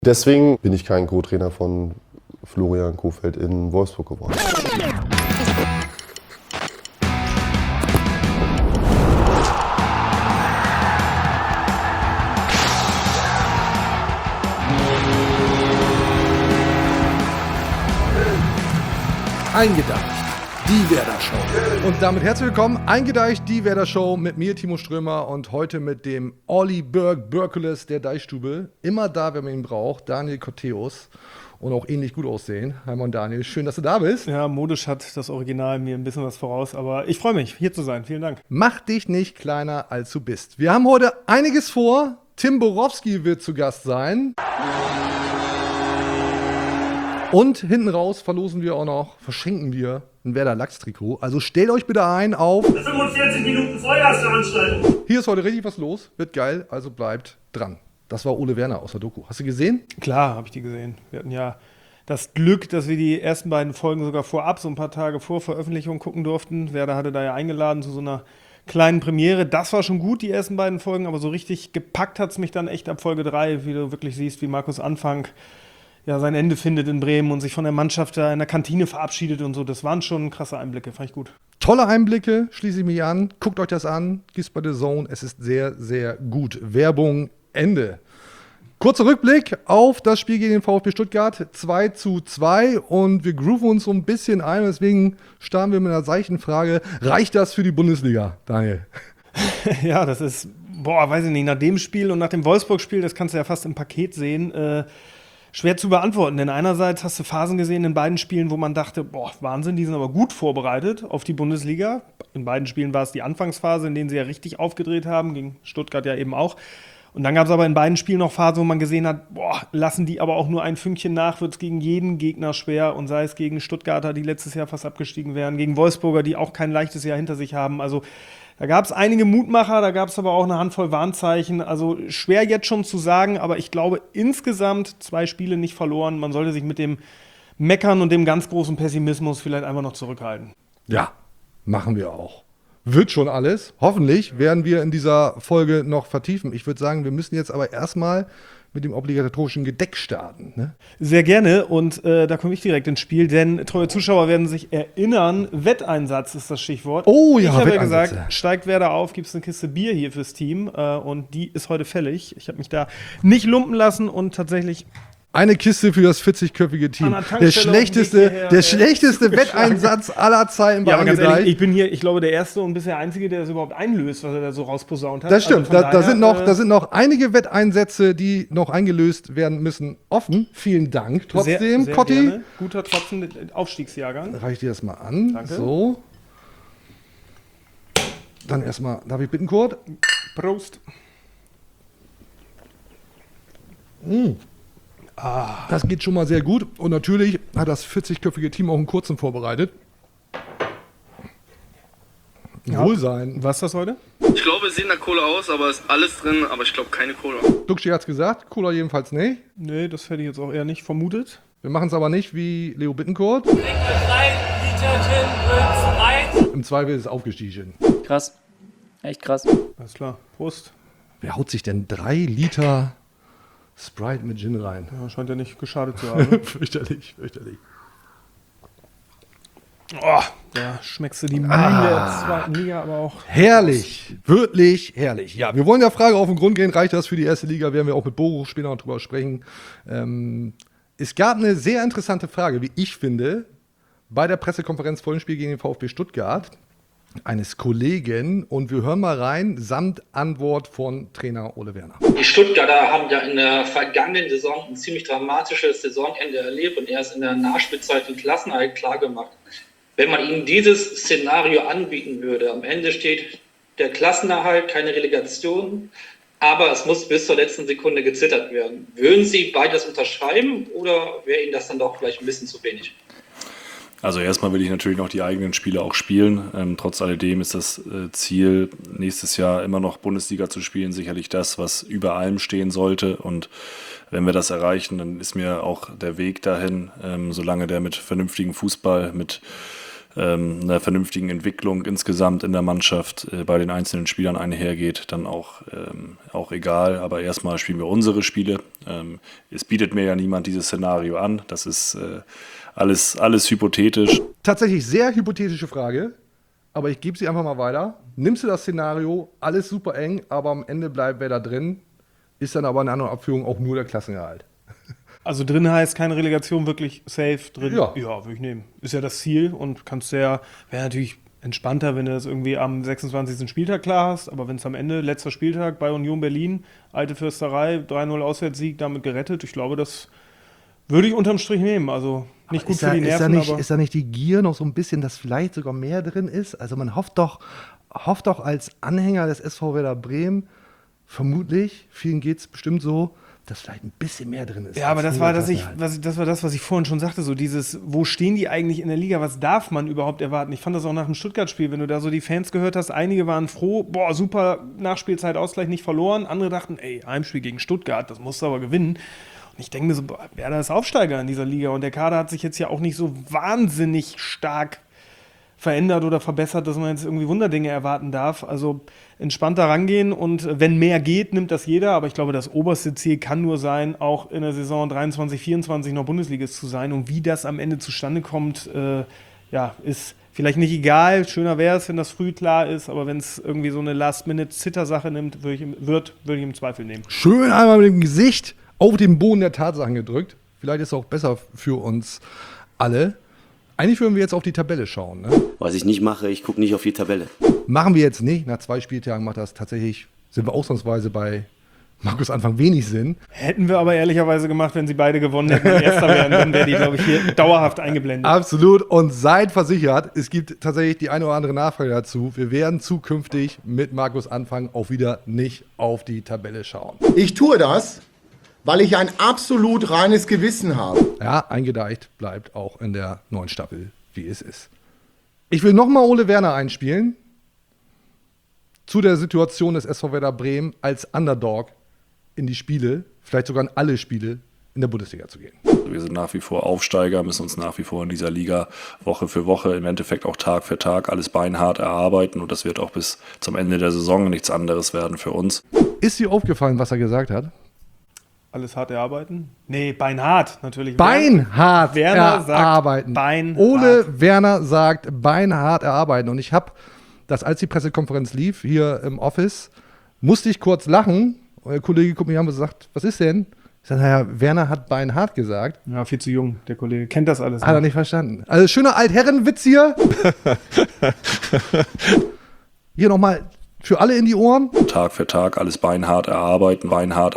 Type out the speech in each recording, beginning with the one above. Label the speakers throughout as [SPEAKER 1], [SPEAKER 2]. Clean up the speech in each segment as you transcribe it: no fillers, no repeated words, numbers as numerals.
[SPEAKER 1] Deswegen bin ich kein Co-Trainer von Florian Kohfeldt in Wolfsburg geworden.
[SPEAKER 2] Eingedeicht, die Werder Show. Und damit herzlich willkommen, Eingedeicht, die Werder Show mit mir, Timo Strömer, und heute mit dem Olli Berkules der Deichstube. Immer da, wenn man ihn braucht, Daniel Kotteus. Und auch ähnlich gut aussehen. Hi Mann Daniel, schön, dass du da bist.
[SPEAKER 3] Ja, modisch hat das Original mir ein bisschen was voraus, aber ich freue mich, hier zu sein. Vielen Dank.
[SPEAKER 2] Mach dich nicht kleiner, als du bist. Wir haben heute einiges vor. Tim Borowski wird zu Gast sein. Und hinten raus verschenken wir ein Werder Lachs-Trikot. Also stellt euch bitte ein auf
[SPEAKER 4] 45 Minuten Vollgasveranstaltung.
[SPEAKER 2] Hier ist heute richtig was los, wird geil, also bleibt dran. Das war Ole Werner aus der Doku. Hast du gesehen?
[SPEAKER 3] Klar, habe ich die gesehen. Wir hatten ja das Glück, dass wir die ersten beiden Folgen sogar vorab, so ein paar Tage vor Veröffentlichung gucken durften. Werder hatte da ja eingeladen zu so einer kleinen Premiere. Das war schon gut, die ersten beiden Folgen, aber so richtig gepackt hat es mich dann echt ab Folge 3, wie du wirklich siehst, wie Markus Anfang ja sein Ende findet in Bremen und sich von der Mannschaft da in der Kantine verabschiedet und so. Das waren schon krasse Einblicke, fand ich gut.
[SPEAKER 2] Tolle Einblicke, schließe ich mich an. Guckt euch das an, gibt's bei The Zone. Es ist sehr, sehr gut. Werbung, Ende. Kurzer Rückblick auf das Spiel gegen den VfB Stuttgart, 2:2, und wir grooven uns so ein bisschen ein, deswegen starten wir mit einer seichten Frage. Reicht das für die Bundesliga, Daniel?
[SPEAKER 3] Ja, das ist, weiß ich nicht, nach dem Spiel und nach dem Wolfsburg-Spiel, das kannst du ja fast im Paket sehen, schwer zu beantworten, denn einerseits hast du Phasen gesehen in beiden Spielen, wo man dachte, Wahnsinn, die sind aber gut vorbereitet auf die Bundesliga. In beiden Spielen war es die Anfangsphase, in denen sie ja richtig aufgedreht haben, gegen Stuttgart ja eben auch. Und dann gab es aber in beiden Spielen noch Phasen, wo man gesehen hat, lassen die aber auch nur ein Fünkchen nach, wird es gegen jeden Gegner schwer, und sei es gegen Stuttgarter, die letztes Jahr fast abgestiegen wären, gegen Wolfsburger, die auch kein leichtes Jahr hinter sich haben. Also da gab es einige Mutmacher, da gab es aber auch eine Handvoll Warnzeichen. Also schwer jetzt schon zu sagen, aber ich glaube insgesamt 2 Spiele nicht verloren. Man sollte sich mit dem Meckern und dem ganz großen Pessimismus vielleicht einfach noch zurückhalten.
[SPEAKER 2] Ja, machen wir auch. Wird schon alles. Hoffentlich werden wir in dieser Folge noch vertiefen. Ich würde sagen, wir müssen jetzt aber erstmal mit dem obligatorischen Gedeck starten. Ne?
[SPEAKER 3] Sehr gerne, und da komme ich direkt ins Spiel, denn treue Zuschauer werden sich erinnern, Wetteinsatz ist das Stichwort.
[SPEAKER 2] Oh ja,
[SPEAKER 3] ich habe ja
[SPEAKER 2] Wetteinsätze.
[SPEAKER 3] gesagt, steigt Werder auf, gibt es eine Kiste Bier hier fürs Team, und die ist heute fällig. Ich habe mich da nicht lumpen lassen und tatsächlich
[SPEAKER 2] eine Kiste für das 40-köpfige Team. Der schlechteste Wetteinsatz aller Zeiten bei
[SPEAKER 3] Ja, aber ganz
[SPEAKER 2] Eingedeicht.
[SPEAKER 3] ehrlich, ich bin hier, ich glaube, der erste und bisher einzige, der es überhaupt einlöst, was er da so rausposaunt hat.
[SPEAKER 2] Das stimmt,
[SPEAKER 3] Also
[SPEAKER 2] da sind noch einige Wetteinsätze, die noch eingelöst werden müssen, offen. Vielen Dank trotzdem,
[SPEAKER 3] sehr
[SPEAKER 2] Kotti.
[SPEAKER 3] gerne. Guter Tropfen, Aufstiegsjahrgang.
[SPEAKER 2] Reiche ich dir das mal an.
[SPEAKER 3] Danke.
[SPEAKER 2] So. Dann erstmal, darf ich bitten, Kurt?
[SPEAKER 3] Prost.
[SPEAKER 2] Das geht schon mal sehr gut. Und natürlich hat das 40-köpfige Team auch einen kurzen vorbereitet.
[SPEAKER 3] Ja.
[SPEAKER 2] Wohlsein.
[SPEAKER 3] Was ist das heute?
[SPEAKER 5] Ich glaube, es sieht nach Cola aus, aber ist alles drin, aber ich glaube keine Cola.
[SPEAKER 2] Duxchi hat's gesagt, Cola jedenfalls nicht.
[SPEAKER 3] Nee, das hätte ich jetzt auch eher nicht vermutet.
[SPEAKER 2] Wir machen es aber nicht wie Leo Bittencourt.
[SPEAKER 4] 3 Liter Gin wird
[SPEAKER 2] Im Zweifel ist es aufgestiegen.
[SPEAKER 6] Krass. Echt krass.
[SPEAKER 3] Alles klar. Prost.
[SPEAKER 2] Wer haut sich denn 3 Liter Sprite mit Gin rein?
[SPEAKER 3] Ja, scheint ja nicht geschadet zu haben.
[SPEAKER 2] Fürchterlich, fürchterlich.
[SPEAKER 3] Da schmeckst du die Mühle der zweiten Liga aber auch.
[SPEAKER 2] Herrlich, wirklich herrlich. Ja, wir wollen der Frage auf den Grund gehen, reicht das für die erste Liga? Werden wir auch mit Boruch später noch drüber sprechen. Es gab eine sehr interessante Frage, wie ich finde, bei der Pressekonferenz vor dem Spiel gegen den VfB Stuttgart eines Kollegen, und wir hören mal rein, samt Antwort von Trainer Ole Werner.
[SPEAKER 7] Die Stuttgarter haben ja in der vergangenen Saison ein ziemlich dramatisches Saisonende erlebt und erst in der Nachspielzeit den Klassenerhalt klargemacht. Wenn man ihnen dieses Szenario anbieten würde, am Ende steht der Klassenerhalt, keine Relegation, aber es muss bis zur letzten Sekunde gezittert werden. Würden Sie beides unterschreiben oder wäre Ihnen das dann doch vielleicht ein bisschen zu wenig?
[SPEAKER 8] Also erstmal will ich natürlich noch die eigenen Spiele auch spielen. Trotz alledem ist das Ziel, nächstes Jahr immer noch Bundesliga zu spielen, sicherlich das, was über allem stehen sollte. Und wenn wir das erreichen, dann ist mir auch der Weg dahin, solange der mit vernünftigem Fußball, mit einer vernünftigen Entwicklung insgesamt in der Mannschaft bei den einzelnen Spielern einhergeht, dann auch egal. Aber erstmal spielen wir unsere Spiele. Es bietet mir ja niemand dieses Szenario an. Das ist alles hypothetisch.
[SPEAKER 2] Tatsächlich sehr hypothetische Frage, aber ich gebe sie einfach mal weiter. Nimmst du das Szenario, alles super eng, aber am Ende bleibt wer da drin, ist dann aber in einer anderen Abführung auch nur der Klassenerhalt.
[SPEAKER 3] Also drin heißt keine Relegation, wirklich safe drin.
[SPEAKER 2] Ja.
[SPEAKER 3] Ja, würde ich nehmen. Ist ja das Ziel und wäre natürlich entspannter, wenn du das irgendwie am 26. Spieltag klar hast, aber wenn es am Ende, letzter Spieltag bei Union Berlin, alte Fürsterei, 3-0 Auswärtssieg, damit gerettet, ich glaube, das würde ich unterm Strich nehmen. Also nicht gut für die Nerven, aber...
[SPEAKER 2] Ist da nicht die Gier noch so ein bisschen, dass vielleicht sogar mehr drin ist? Also man hofft doch als Anhänger des SV Werder Bremen, vermutlich, vielen geht es bestimmt so, dass vielleicht ein bisschen mehr drin ist.
[SPEAKER 3] Ja, aber das war das, was ich vorhin schon sagte, so dieses, wo stehen die eigentlich in der Liga, was darf man überhaupt erwarten? Ich fand das auch nach dem Stuttgart-Spiel, wenn du da so die Fans gehört hast, einige waren froh, boah, super, Nachspielzeit, Ausgleich nicht verloren, andere dachten, ey, Heimspiel gegen Stuttgart, das musst du aber gewinnen. Und ich denke mir so, boah, Werder ist Aufsteiger in dieser Liga und der Kader hat sich jetzt ja auch nicht so wahnsinnig stark verändert oder verbessert, dass man jetzt irgendwie Wunderdinge erwarten darf. Also entspannter rangehen und wenn mehr geht, nimmt das jeder. Aber ich glaube, das oberste Ziel kann nur sein, auch in der Saison 23, 24 noch Bundesligist zu sein. Und wie das am Ende zustande kommt, ist vielleicht nicht egal. Schöner wäre es, wenn das früh klar ist. Aber wenn es irgendwie so eine Last-Minute-Zitter-Sache nimmt, würde ich im Zweifel nehmen.
[SPEAKER 2] Schön einmal mit dem Gesicht auf den Boden der Tatsachen gedrückt. Vielleicht ist es auch besser für uns alle. Eigentlich würden wir jetzt auf die Tabelle schauen. Ne?
[SPEAKER 9] Was ich nicht mache, ich gucke nicht auf die Tabelle.
[SPEAKER 2] Machen wir jetzt nicht. Nach 2 Spieltagen macht das tatsächlich, sind wir ausnahmsweise bei Markus Anfang wenig Sinn.
[SPEAKER 3] Hätten wir aber ehrlicherweise gemacht, wenn sie beide gewonnen hätten und Erster wären, dann wäre die, glaube ich, hier dauerhaft eingeblendet.
[SPEAKER 2] Absolut. Und seid versichert, es gibt tatsächlich die eine oder andere Nachfrage dazu. Wir werden zukünftig mit Markus Anfang auch wieder nicht auf die Tabelle schauen.
[SPEAKER 10] Ich tue das, weil ich ein absolut reines Gewissen habe.
[SPEAKER 2] Ja, eingedeicht bleibt auch in der neuen Staffel, wie es ist. Ich will nochmal Ole Werner einspielen zu der Situation des SV Werder Bremen als Underdog in die Spiele, vielleicht sogar in alle Spiele in der Bundesliga zu gehen.
[SPEAKER 8] Wir sind nach wie vor Aufsteiger, müssen uns nach wie vor in dieser Liga Woche für Woche, im Endeffekt auch Tag für Tag alles beinhart erarbeiten und das wird auch bis zum Ende der Saison nichts anderes werden für uns.
[SPEAKER 2] Ist dir aufgefallen, was er gesagt hat?
[SPEAKER 3] Alles hart erarbeiten? Nee, beinhart natürlich.
[SPEAKER 2] Beinhart
[SPEAKER 3] Werner
[SPEAKER 2] erarbeiten.
[SPEAKER 3] Beinhart.
[SPEAKER 2] Ole Werner sagt beinhart erarbeiten. Und ich habe das, als die Pressekonferenz lief, hier im Office, musste ich kurz lachen. Und der Kollege guckt mich an und sagt, was ist denn? Ich sage, naja, Werner hat beinhart gesagt.
[SPEAKER 3] Ja, viel zu jung, der Kollege. Kennt das alles.
[SPEAKER 2] Hat er nicht verstanden. Also schöner Altherrenwitz hier. Hier nochmal für alle in die Ohren.
[SPEAKER 8] Tag für Tag alles beinhart erarbeiten, beinhart.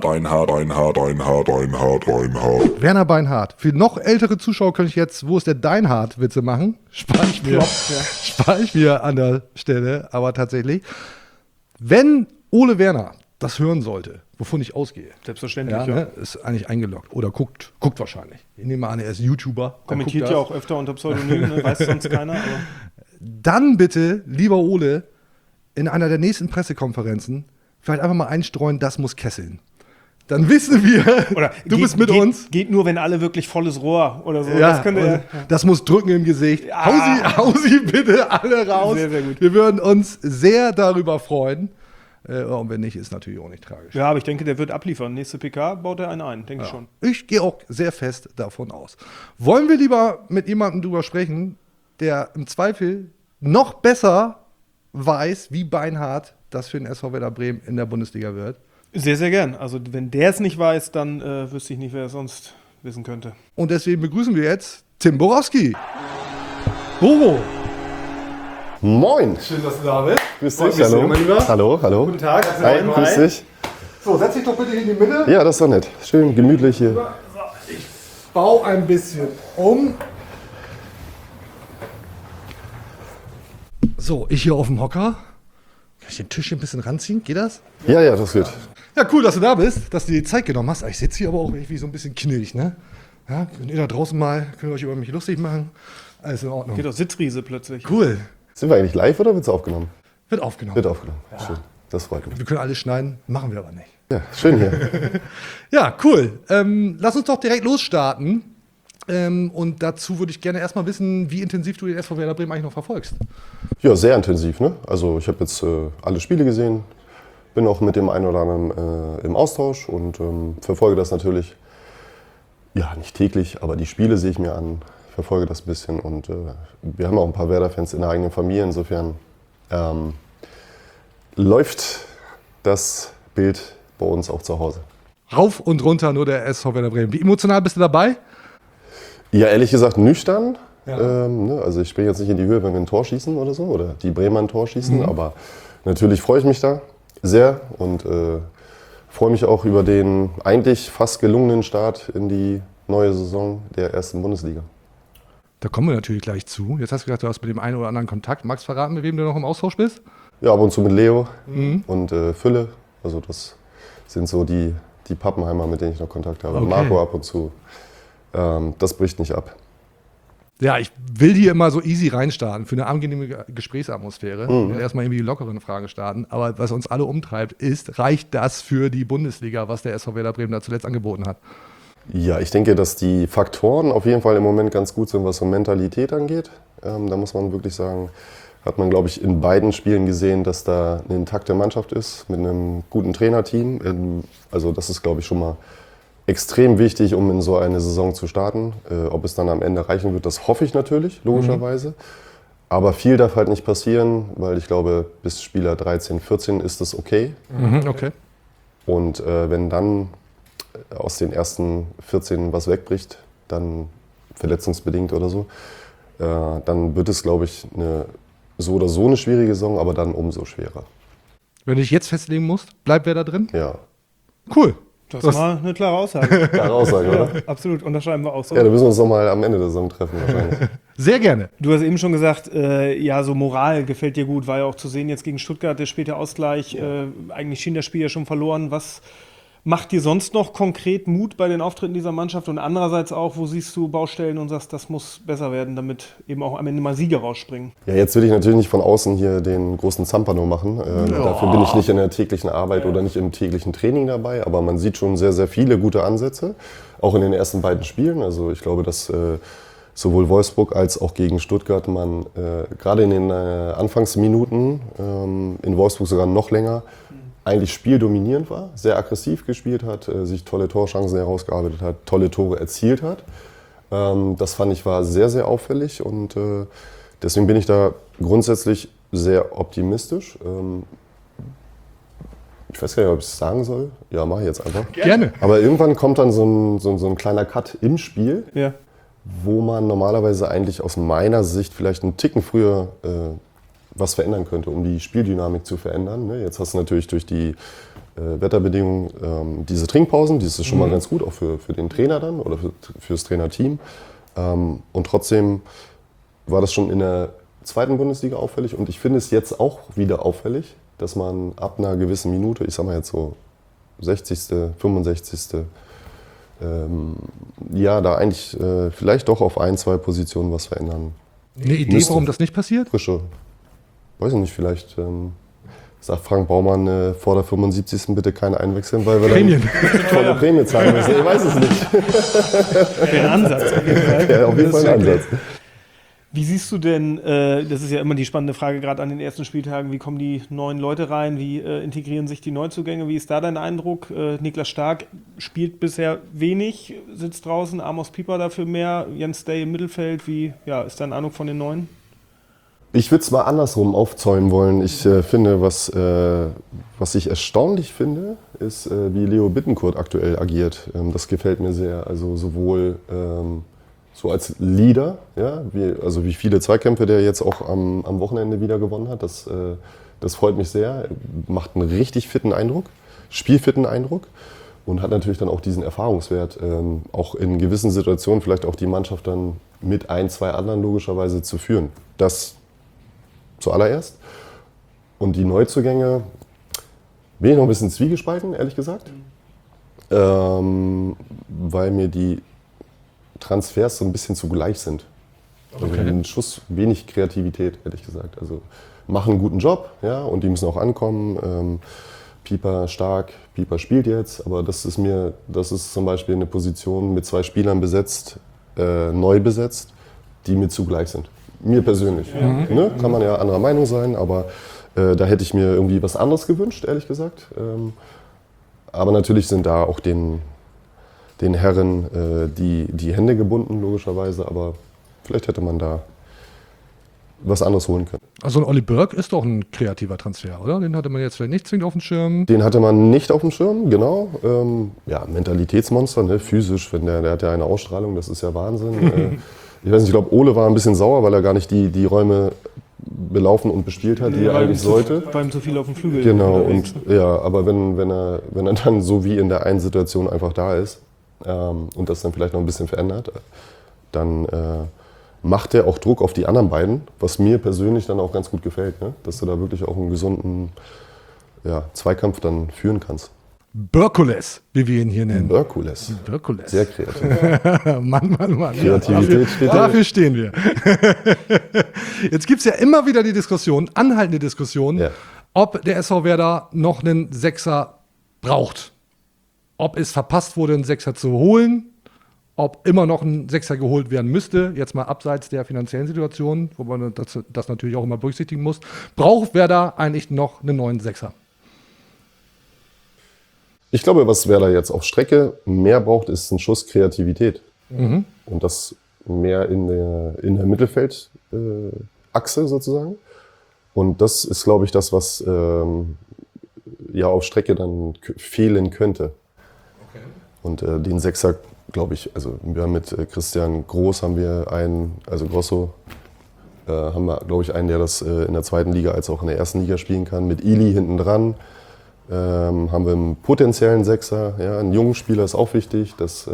[SPEAKER 2] Werner Beinhardt. Für noch ältere Zuschauer könnte ich jetzt, wo ist der Deinhardt-Witze machen? Spare ich mir an der Stelle, aber tatsächlich. Wenn Ole Werner das hören sollte, wovon ich ausgehe.
[SPEAKER 3] Selbstverständlich,
[SPEAKER 2] ja. Ne, ist eigentlich eingeloggt oder guckt wahrscheinlich. Ich nehme an, er ist YouTuber.
[SPEAKER 3] Kommentiert ja auch öfter unter Pseudonym, ne? Weiß sonst keiner. Aber.
[SPEAKER 2] Dann bitte, lieber Ole, in einer der nächsten Pressekonferenzen vielleicht einfach mal einstreuen, das muss kesseln. Dann wissen wir,
[SPEAKER 3] oder
[SPEAKER 2] du bist mit uns.
[SPEAKER 3] Geht nur, wenn alle wirklich volles Rohr oder so.
[SPEAKER 2] Ja, das muss drücken im Gesicht. Hau sie bitte alle raus.
[SPEAKER 3] Sehr, sehr gut.
[SPEAKER 2] Wir würden uns sehr darüber freuen. Und wenn nicht, ist natürlich auch nicht tragisch.
[SPEAKER 3] Ja, aber ich denke, der wird abliefern. Nächste PK baut er einen ein, denke ich schon.
[SPEAKER 2] Ich gehe auch sehr fest davon aus. Wollen wir lieber mit jemandem drüber sprechen, der im Zweifel noch besser weiß, wie beinhart das für den SV Werder Bremen in der Bundesliga wird?
[SPEAKER 3] Sehr, sehr gern. Also wenn der es nicht weiß, dann wüsste ich nicht, wer es sonst wissen könnte.
[SPEAKER 2] Und deswegen begrüßen wir jetzt Tim Borowski. Boro.
[SPEAKER 1] Moin.
[SPEAKER 2] Schön, dass du da bist.
[SPEAKER 1] Grüß dich, hallo. Hallo.
[SPEAKER 2] Guten Tag.
[SPEAKER 1] Hi, grüß dich.
[SPEAKER 2] So, setz dich doch bitte in die Mitte.
[SPEAKER 1] Ja, das ist doch nett. Schön gemütlich hier.
[SPEAKER 2] Ich baue ein bisschen um. So, ich hier auf dem Hocker. Kann ich den Tisch hier ein bisschen ranziehen? Geht das?
[SPEAKER 1] Ja, das geht.
[SPEAKER 2] Ja, cool, dass du da bist, dass du dir die Zeit genommen hast. Ich sitze hier aber auch irgendwie so ein bisschen knillig, ne? Ja, könnt ihr da draußen mal, könnt ihr euch über mich lustig machen? Alles in Ordnung.
[SPEAKER 3] Geht doch Sitzriese plötzlich.
[SPEAKER 2] Cool.
[SPEAKER 1] Sind wir eigentlich live oder wird es aufgenommen?
[SPEAKER 2] Wird aufgenommen.
[SPEAKER 1] Wird aufgenommen. Ja. Schön. Das freut mich.
[SPEAKER 2] Wir können alles schneiden, machen wir aber nicht.
[SPEAKER 1] Ja, schön hier.
[SPEAKER 2] Ja, cool. Lass uns doch direkt losstarten. Und dazu würde ich gerne erstmal wissen, wie intensiv du den SV Werder Bremen eigentlich noch verfolgst.
[SPEAKER 1] Ja, sehr intensiv. Ne? Also ich habe jetzt alle Spiele gesehen, bin auch mit dem einen oder anderen im Austausch und verfolge das natürlich, ja nicht täglich, aber die Spiele sehe ich mir an, verfolge das ein bisschen. Und wir haben auch ein paar Werder-Fans in der eigenen Familie, insofern läuft das Bild bei uns auch zu Hause.
[SPEAKER 2] Rauf und runter nur der SV Werder Bremen. Wie emotional bist du dabei?
[SPEAKER 1] Ja, ehrlich gesagt nüchtern.
[SPEAKER 2] Ja.
[SPEAKER 1] Ne? Also ich springe jetzt nicht in die Höhe, wenn wir ein Tor schießen oder so, oder die Bremer ein Tor schießen, aber natürlich freue ich mich da sehr und freue mich auch über den eigentlich fast gelungenen Start in die neue Saison der ersten Bundesliga.
[SPEAKER 2] Da kommen wir natürlich gleich zu. Jetzt hast du gesagt, du hast mit dem einen oder anderen Kontakt. Magst du verraten, mit wem du noch im Austausch bist?
[SPEAKER 1] Ja, ab und zu mit Leo und Fülle. Also das sind so die Pappenheimer, mit denen ich noch Kontakt habe.
[SPEAKER 2] Okay.
[SPEAKER 1] Marco ab und zu. Das bricht nicht ab.
[SPEAKER 2] Ja, ich will hier immer so easy reinstarten für eine angenehme Gesprächsatmosphäre. Und erstmal irgendwie die lockeren Fragen starten. Aber was uns alle umtreibt, ist, reicht das für die Bundesliga, was der SV Werder Bremen da zuletzt angeboten hat?
[SPEAKER 1] Ja, ich denke, dass die Faktoren auf jeden Fall im Moment ganz gut sind, was so Mentalität angeht. Da muss man wirklich sagen, hat man, glaube ich, in beiden Spielen gesehen, dass da eine intakte Mannschaft ist mit einem guten Trainerteam. Also das ist, glaube ich, schon mal extrem wichtig, um in so eine Saison zu starten. Ob es dann am Ende reichen wird, das hoffe ich natürlich, logischerweise. Aber viel darf halt nicht passieren, weil ich glaube, bis Spieler 13, 14 ist das okay.
[SPEAKER 2] Okay.
[SPEAKER 1] Und wenn dann aus den ersten 14 was wegbricht, dann verletzungsbedingt oder so, dann wird es, glaube ich, so oder so eine schwierige Saison, aber dann umso schwerer.
[SPEAKER 2] Wenn du dich jetzt festlegen musst, bleibt wer da drin?
[SPEAKER 1] Ja.
[SPEAKER 2] Cool.
[SPEAKER 3] Das ist mal eine klare Aussage.
[SPEAKER 1] Klare Aussage, oder?
[SPEAKER 3] Absolut, unterschreiben wir auch so.
[SPEAKER 1] Ja, da müssen wir uns noch mal am Ende der Saison treffen wahrscheinlich.
[SPEAKER 2] Sehr gerne.
[SPEAKER 3] Du hast eben schon gesagt, ja, so Moral gefällt dir gut, war ja auch zu sehen jetzt gegen Stuttgart, der späte Ausgleich. Eigentlich schien das Spiel ja schon verloren. Was macht dir sonst noch konkret Mut bei den Auftritten dieser Mannschaft? Und andererseits auch, wo siehst du Baustellen und sagst, das muss besser werden, damit eben auch am Ende mal Sieger rausspringen?
[SPEAKER 1] Ja, jetzt will ich natürlich nicht von außen hier den großen Zampano machen. Dafür bin ich nicht in der täglichen Arbeit oder nicht im täglichen Training dabei. Aber man sieht schon sehr, sehr viele gute Ansätze, auch in den ersten beiden Spielen. Also ich glaube, dass sowohl Wolfsburg als auch gegen Stuttgart man gerade in den Anfangsminuten, in Wolfsburg sogar noch länger, eigentlich spieldominierend war, sehr aggressiv gespielt hat, sich tolle Torchancen herausgearbeitet hat, tolle Tore erzielt hat. Das fand ich war sehr, sehr auffällig und deswegen bin ich da grundsätzlich sehr optimistisch. Ich weiß gar nicht, ob ich es sagen soll. Ja, mache ich jetzt einfach.
[SPEAKER 2] Gerne.
[SPEAKER 1] Aber irgendwann kommt dann so ein kleiner Cut im Spiel,
[SPEAKER 3] Ja.
[SPEAKER 1] wo man normalerweise eigentlich aus meiner Sicht vielleicht einen Ticken früher was verändern könnte, um die Spieldynamik zu verändern. Ne? Jetzt hast du natürlich durch die Wetterbedingungen diese Trinkpausen, das ist schon mal ganz gut, auch für den Trainer dann oder fürs Trainerteam. Und trotzdem war das schon in der zweiten Bundesliga auffällig und ich finde es jetzt auch wieder auffällig, dass man ab einer gewissen Minute, ich sag mal jetzt so 60., 65., ja, da eigentlich vielleicht doch auf 1, 2 Positionen was verändern.
[SPEAKER 2] Eine Idee,
[SPEAKER 1] Müsste.
[SPEAKER 2] warum das nicht passiert?
[SPEAKER 1] Frische, weiß ich nicht, vielleicht sagt Frank Baumann vor der 75. bitte keine einwechseln, weil wir
[SPEAKER 2] Prämien.
[SPEAKER 1] dann volle Prämie zahlen müssen. Ich weiß es nicht.
[SPEAKER 3] Wäre ein Ansatz. Auf jeden Fall.
[SPEAKER 1] Ja, auf jeden Fall ein Ansatz.
[SPEAKER 3] Wie siehst du denn, das ist ja immer die spannende Frage, gerade an den ersten Spieltagen, wie kommen die neuen Leute rein, wie integrieren sich die Neuzugänge, wie ist da dein Eindruck? Niklas Stark spielt bisher wenig, sitzt draußen, Amos Pieper dafür mehr, Jens Day im Mittelfeld, wie ist dein Eindruck von den Neuen?
[SPEAKER 1] Ich würde es mal andersrum aufzäumen wollen. Ich finde, was ich erstaunlich finde, ist, wie Leo Bittencourt aktuell agiert. Das gefällt mir sehr. Also sowohl so als Leader, ja, wie viele Zweikämpfe der jetzt auch am Wochenende wieder gewonnen hat. Das freut mich sehr. Er macht einen richtig fitten Eindruck, spielfitten Eindruck und hat natürlich dann auch diesen Erfahrungswert, auch in gewissen Situationen vielleicht auch die Mannschaft dann mit 1, 2 anderen logischerweise zu führen. Das zuallererst. Und die Neuzugänge bin ich noch ein bisschen zwiegespalten, ehrlich gesagt, weil mir die Transfers so ein bisschen zu gleich sind. Also ein Schuss wenig Kreativität, ehrlich gesagt. Also machen einen guten Job, ja, und die müssen auch ankommen. Pieper stark, Pieper spielt jetzt, aber das ist zum Beispiel eine Position mit 2 Spielern besetzt, neu besetzt, die mir zugleich sind. Mir persönlich. Ne? Kann man ja anderer Meinung sein, aber da hätte ich mir irgendwie was anderes gewünscht, ehrlich gesagt. Aber natürlich sind da auch den Herren die Hände gebunden, logischerweise. Aber vielleicht hätte man da was anderes holen können.
[SPEAKER 2] Also ein Olli Burke ist doch ein kreativer Transfer, oder? Den hatte man jetzt vielleicht nicht zwingend auf dem Schirm.
[SPEAKER 1] Den hatte man nicht auf dem Schirm, genau. Ja, Mentalitätsmonster, ne? Physisch, der hat ja eine Ausstrahlung, das ist ja Wahnsinn. Ich weiß nicht, ich glaube, Ole war ein bisschen sauer, weil er gar nicht die Räume belaufen und bespielt hat, die er eigentlich sollte.
[SPEAKER 3] Beim zu viel auf dem Flügel.
[SPEAKER 1] Genau, und ja, aber wenn er dann so wie in der einen Situation einfach da ist und das dann vielleicht noch ein bisschen verändert, dann macht er auch Druck auf die anderen beiden, was mir persönlich dann auch ganz gut gefällt, ne? Dass du da wirklich auch einen gesunden Zweikampf dann führen kannst.
[SPEAKER 2] Burkules, wie wir ihn hier nennen.
[SPEAKER 1] Burkules.
[SPEAKER 2] Burkules.
[SPEAKER 1] Sehr kreativ.
[SPEAKER 2] Mann.
[SPEAKER 1] Kreativität steht da.
[SPEAKER 2] Dafür stehen wir. Jetzt gibt es ja immer wieder die Diskussion, anhaltende Diskussion, ob der SV Werder noch einen Sechser braucht. Ob es verpasst wurde, einen Sechser zu holen, ob immer noch ein Sechser geholt werden müsste, jetzt mal abseits der finanziellen Situation, wo man das natürlich auch immer berücksichtigen muss. Braucht Werder eigentlich noch einen neuen Sechser?
[SPEAKER 1] Ich glaube, was Werder jetzt auf Strecke mehr braucht, ist ein Schuss Kreativität. Und das mehr in der Mittelfeldachse sozusagen. Und das ist, glaube ich, das, was auf Strecke dann fehlen könnte. Okay. Und den Sechser, glaube ich, also wir haben mit Christian Groß haben wir einen, also Grosso, haben wir, glaube ich, einen, der das in der zweiten Liga als auch in der ersten Liga spielen kann. Mit Ili hinten dran. Haben wir einen potenziellen Sechser, einen jungen Spieler ist auch wichtig, dass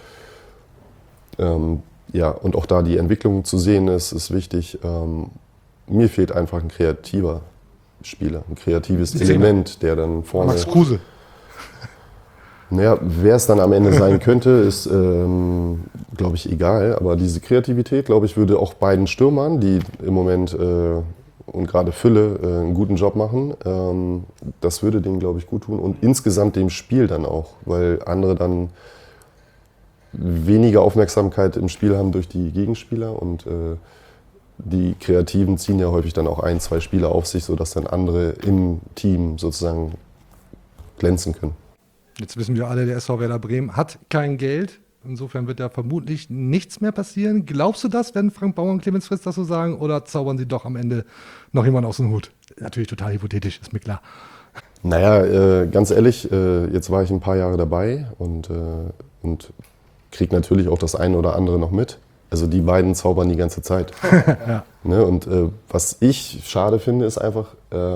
[SPEAKER 1] und auch da die Entwicklung zu sehen ist wichtig. Mir fehlt einfach ein kreativer Spieler, ein kreatives Element, der dann vorne...
[SPEAKER 2] Max Kruse.
[SPEAKER 1] Naja, wer es dann am Ende sein könnte, ist, glaube ich, egal. Aber diese Kreativität, glaube ich, würde auch beiden Stürmern, die im Moment und gerade Fülle einen guten Job machen, das würde denen, glaube ich, gut tun. Und insgesamt dem Spiel dann auch, weil andere dann weniger Aufmerksamkeit im Spiel haben durch die Gegenspieler und die Kreativen ziehen ja häufig dann auch 1, 2 Spieler auf sich, sodass dann andere im Team sozusagen glänzen können.
[SPEAKER 2] Jetzt wissen wir alle, der SV Werder Bremen hat kein Geld. Insofern wird da vermutlich nichts mehr passieren. Glaubst du das, wenn Frank Bauer und Clemens Fritz das so sagen? Oder zaubern sie doch am Ende noch jemanden aus dem Hut? Natürlich total hypothetisch, ist mir klar.
[SPEAKER 1] Naja, ganz ehrlich, jetzt war ich ein paar Jahre dabei und kriege natürlich auch das eine oder andere noch mit. Also die beiden zaubern die ganze Zeit.
[SPEAKER 2] Ja.
[SPEAKER 1] Ne? Und was ich schade finde, ist einfach...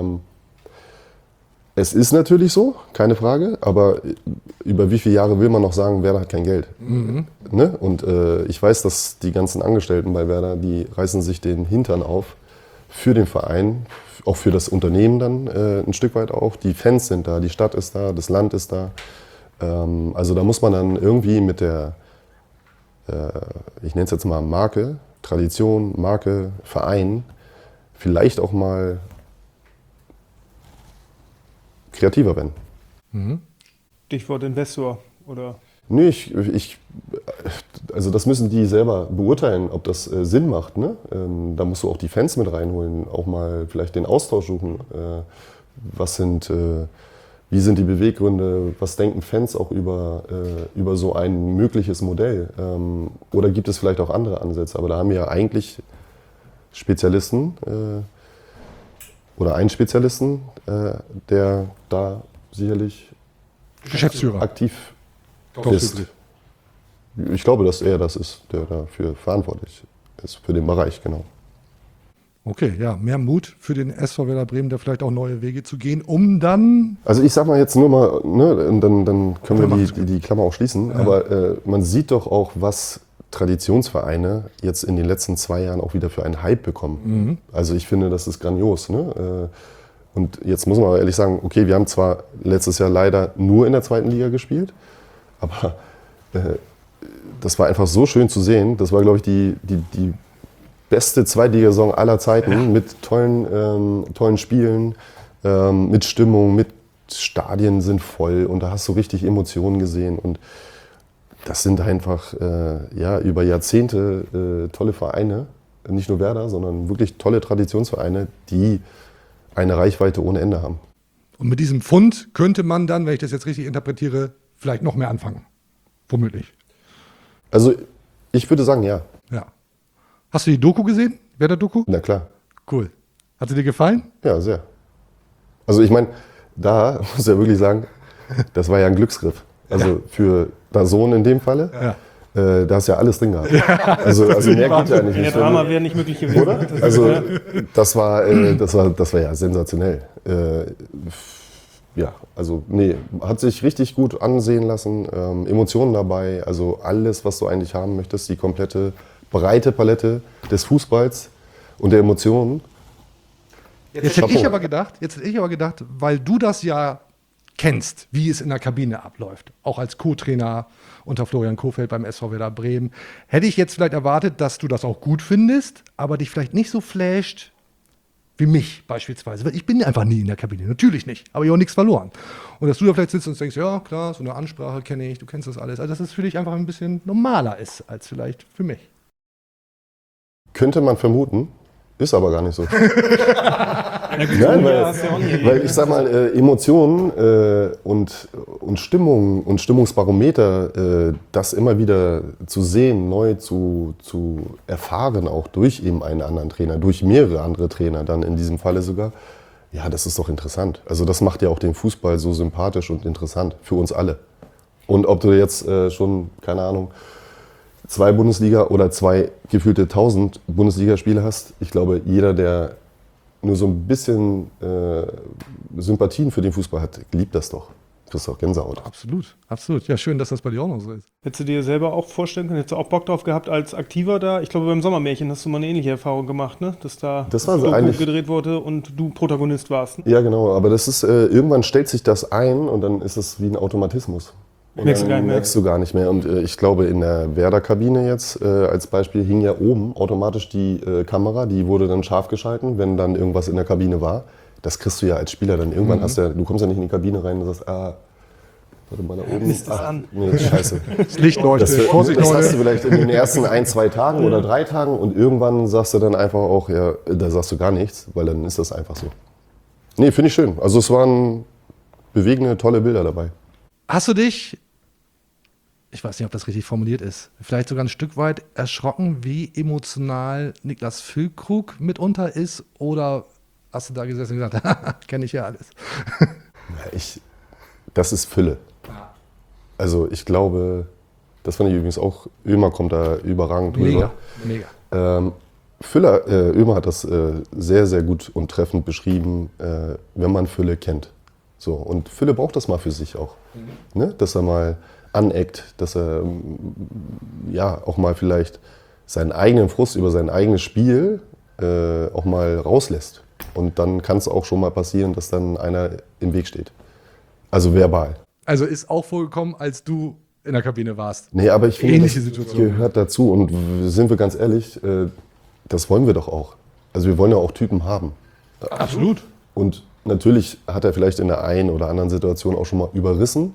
[SPEAKER 1] Es ist natürlich so, keine Frage, aber über wie viele Jahre will man noch sagen, Werder hat kein Geld? Ne? Und ich weiß, dass die ganzen Angestellten bei Werder, die reißen sich den Hintern auf für den Verein, auch für das Unternehmen dann ein Stück weit auch. Die Fans sind da, die Stadt ist da, das Land ist da. Also da muss man dann irgendwie mit der, ich nenne es jetzt mal Marke, Tradition, Marke, Verein, vielleicht auch mal kreativer werden.
[SPEAKER 3] Stichwort Investor, oder?
[SPEAKER 1] Nee, also das müssen die selber beurteilen, ob das Sinn macht. Ne? Da musst du auch die Fans mit reinholen, auch mal vielleicht den Austausch suchen. Wie sind die Beweggründe, was denken Fans auch über so ein mögliches Modell? Oder gibt es vielleicht auch andere Ansätze? Aber da haben wir ja eigentlich Spezialisten, oder einen Spezialisten, der da sicherlich
[SPEAKER 2] Geschäftsführer
[SPEAKER 1] aktiv ist. Ich glaube, dass er das ist, der dafür verantwortlich ist, für den Bereich, genau.
[SPEAKER 2] Okay, ja, mehr Mut für den SV Werder Bremen, da vielleicht auch neue Wege zu gehen, um dann...
[SPEAKER 1] Also ich sag mal jetzt nur mal, ne, und dann können wir die Klammer auch schließen, ja. Aber man sieht doch auch, was Traditionsvereine jetzt in den letzten 2 Jahren auch wieder für einen Hype bekommen. Also ich finde, das ist grandios. Ne? Und jetzt muss man aber ehrlich sagen, okay, wir haben zwar letztes Jahr leider nur in der zweiten Liga gespielt, aber das war einfach so schön zu sehen. Das war, glaube ich, die beste Zweitligasaison aller Zeiten mit tollen Spielen, mit Stimmung, mit Stadien sind voll und da hast du richtig Emotionen gesehen und Das sind einfach über Jahrzehnte tolle Vereine, nicht nur Werder, sondern wirklich tolle Traditionsvereine, die eine Reichweite ohne Ende haben.
[SPEAKER 2] Und mit diesem Fund könnte man dann, wenn ich das jetzt richtig interpretiere, vielleicht noch mehr anfangen. Womöglich.
[SPEAKER 1] Also ich würde sagen, ja.
[SPEAKER 2] Ja. Hast du die Doku gesehen? Werder-Doku?
[SPEAKER 1] Na klar.
[SPEAKER 2] Cool. Hat sie dir gefallen?
[SPEAKER 1] Ja, sehr. Also ich meine, da muss ich ja wirklich sagen, das war ja ein Glücksgriff. Also für DAZN in dem Falle.
[SPEAKER 2] Ja.
[SPEAKER 1] Da ist ja alles drin gehabt. Also mehr geht ja nicht.
[SPEAKER 3] Der Drama wäre nicht möglich gewesen.
[SPEAKER 1] Oder? Also das war ja sensationell. Hat sich richtig gut ansehen lassen. Emotionen dabei, also alles, was du eigentlich haben möchtest, die komplette breite Palette des Fußballs und der Emotionen.
[SPEAKER 2] Jetzt hätte ich aber gedacht, weil du das ja kennst, wie es in der Kabine abläuft, auch als Co-Trainer unter Florian Kohfeldt beim SV Werder Bremen, hätte ich jetzt vielleicht erwartet, dass du das auch gut findest, aber dich vielleicht nicht so flasht wie mich beispielsweise. Weil ich bin einfach nie in der Kabine, natürlich nicht, aber ich habe auch nichts verloren. Und dass du da vielleicht sitzt und denkst, ja klar, so eine Ansprache kenne ich, du kennst das alles, also dass es für dich einfach ein bisschen normaler ist als vielleicht für mich.
[SPEAKER 1] Könnte man vermuten, ist aber gar nicht so.
[SPEAKER 3] Nein,
[SPEAKER 1] weil ich sag mal, Emotionen und Stimmung und Stimmungsbarometer, das immer wieder zu sehen, neu zu erfahren, auch durch eben einen anderen Trainer, durch mehrere andere Trainer dann in diesem Falle sogar, ja, das ist doch interessant. Also das macht ja auch den Fußball so sympathisch und interessant für uns alle. Und ob du jetzt schon, keine Ahnung, 2 Bundesliga oder 2 gefühlte 1000 Bundesligaspiele hast, ich glaube, jeder, der nur so ein bisschen Sympathien für den Fußball hat, liebt das doch. Das ist doch Gänsehaut.
[SPEAKER 2] Absolut, absolut. Ja, schön, dass das bei dir auch noch so ist.
[SPEAKER 3] Hättest du dir selber auch vorstellen können, hättest du auch Bock drauf gehabt als Aktiver da? Ich glaube, beim Sommermärchen hast du mal eine ähnliche Erfahrung gemacht, ne? Dass da
[SPEAKER 1] das war so
[SPEAKER 3] Doku
[SPEAKER 1] eigentlich
[SPEAKER 3] gedreht wurde und du Protagonist warst. Ne?
[SPEAKER 1] Ja, genau. Aber das ist, irgendwann stellt sich das ein und dann ist es wie ein Automatismus. Und dann merkst du gar nicht mehr. Und ich glaube, in der Werder-Kabine jetzt als Beispiel hing ja oben automatisch die Kamera, die wurde dann scharf geschalten, wenn dann irgendwas in der Kabine war. Das kriegst du ja als Spieler dann irgendwann. Du kommst ja nicht in die Kabine rein und sagst, warte mal, da oben.
[SPEAKER 3] Misst das an.
[SPEAKER 1] Nee, scheiße.
[SPEAKER 2] Das Licht leuchtet.
[SPEAKER 1] Das hast du vielleicht in den ersten 1, 2 Tagen oder 3 Tagen und irgendwann sagst du dann einfach auch, ja, da sagst du gar nichts, weil dann ist das einfach so. Nee, finde ich schön. Also es waren bewegende, tolle Bilder dabei.
[SPEAKER 2] Hast du dich, ich weiß nicht, ob das richtig formuliert ist, vielleicht sogar ein Stück weit erschrocken, wie emotional Niklas Füllkrug mitunter ist? Oder hast du da gesessen und gesagt, kenne ich ja alles?
[SPEAKER 1] Das ist Fülle. Also ich glaube, das fand ich übrigens auch, Ömer kommt da überragend drüber.
[SPEAKER 2] Mega.
[SPEAKER 1] Ömer hat das sehr, sehr gut und treffend beschrieben, wenn man Fülle kennt. So, und Fülle braucht das mal für sich auch. Ne? Dass er mal aneckt, dass er auch mal vielleicht seinen eigenen Frust über sein eigenes Spiel auch mal rauslässt. Und dann kann es auch schon mal passieren, dass dann einer im Weg steht. Also verbal.
[SPEAKER 2] Also ist auch vorgekommen, als du in der Kabine warst.
[SPEAKER 1] Nee, aber ich finde,
[SPEAKER 2] Ähnliche
[SPEAKER 1] das
[SPEAKER 2] Situation.
[SPEAKER 1] gehört dazu. Und sind wir ganz ehrlich, das wollen wir doch auch. Also wir wollen ja auch Typen haben.
[SPEAKER 2] Absolut.
[SPEAKER 1] Und natürlich hat er vielleicht in der einen oder anderen Situation auch schon mal überrissen.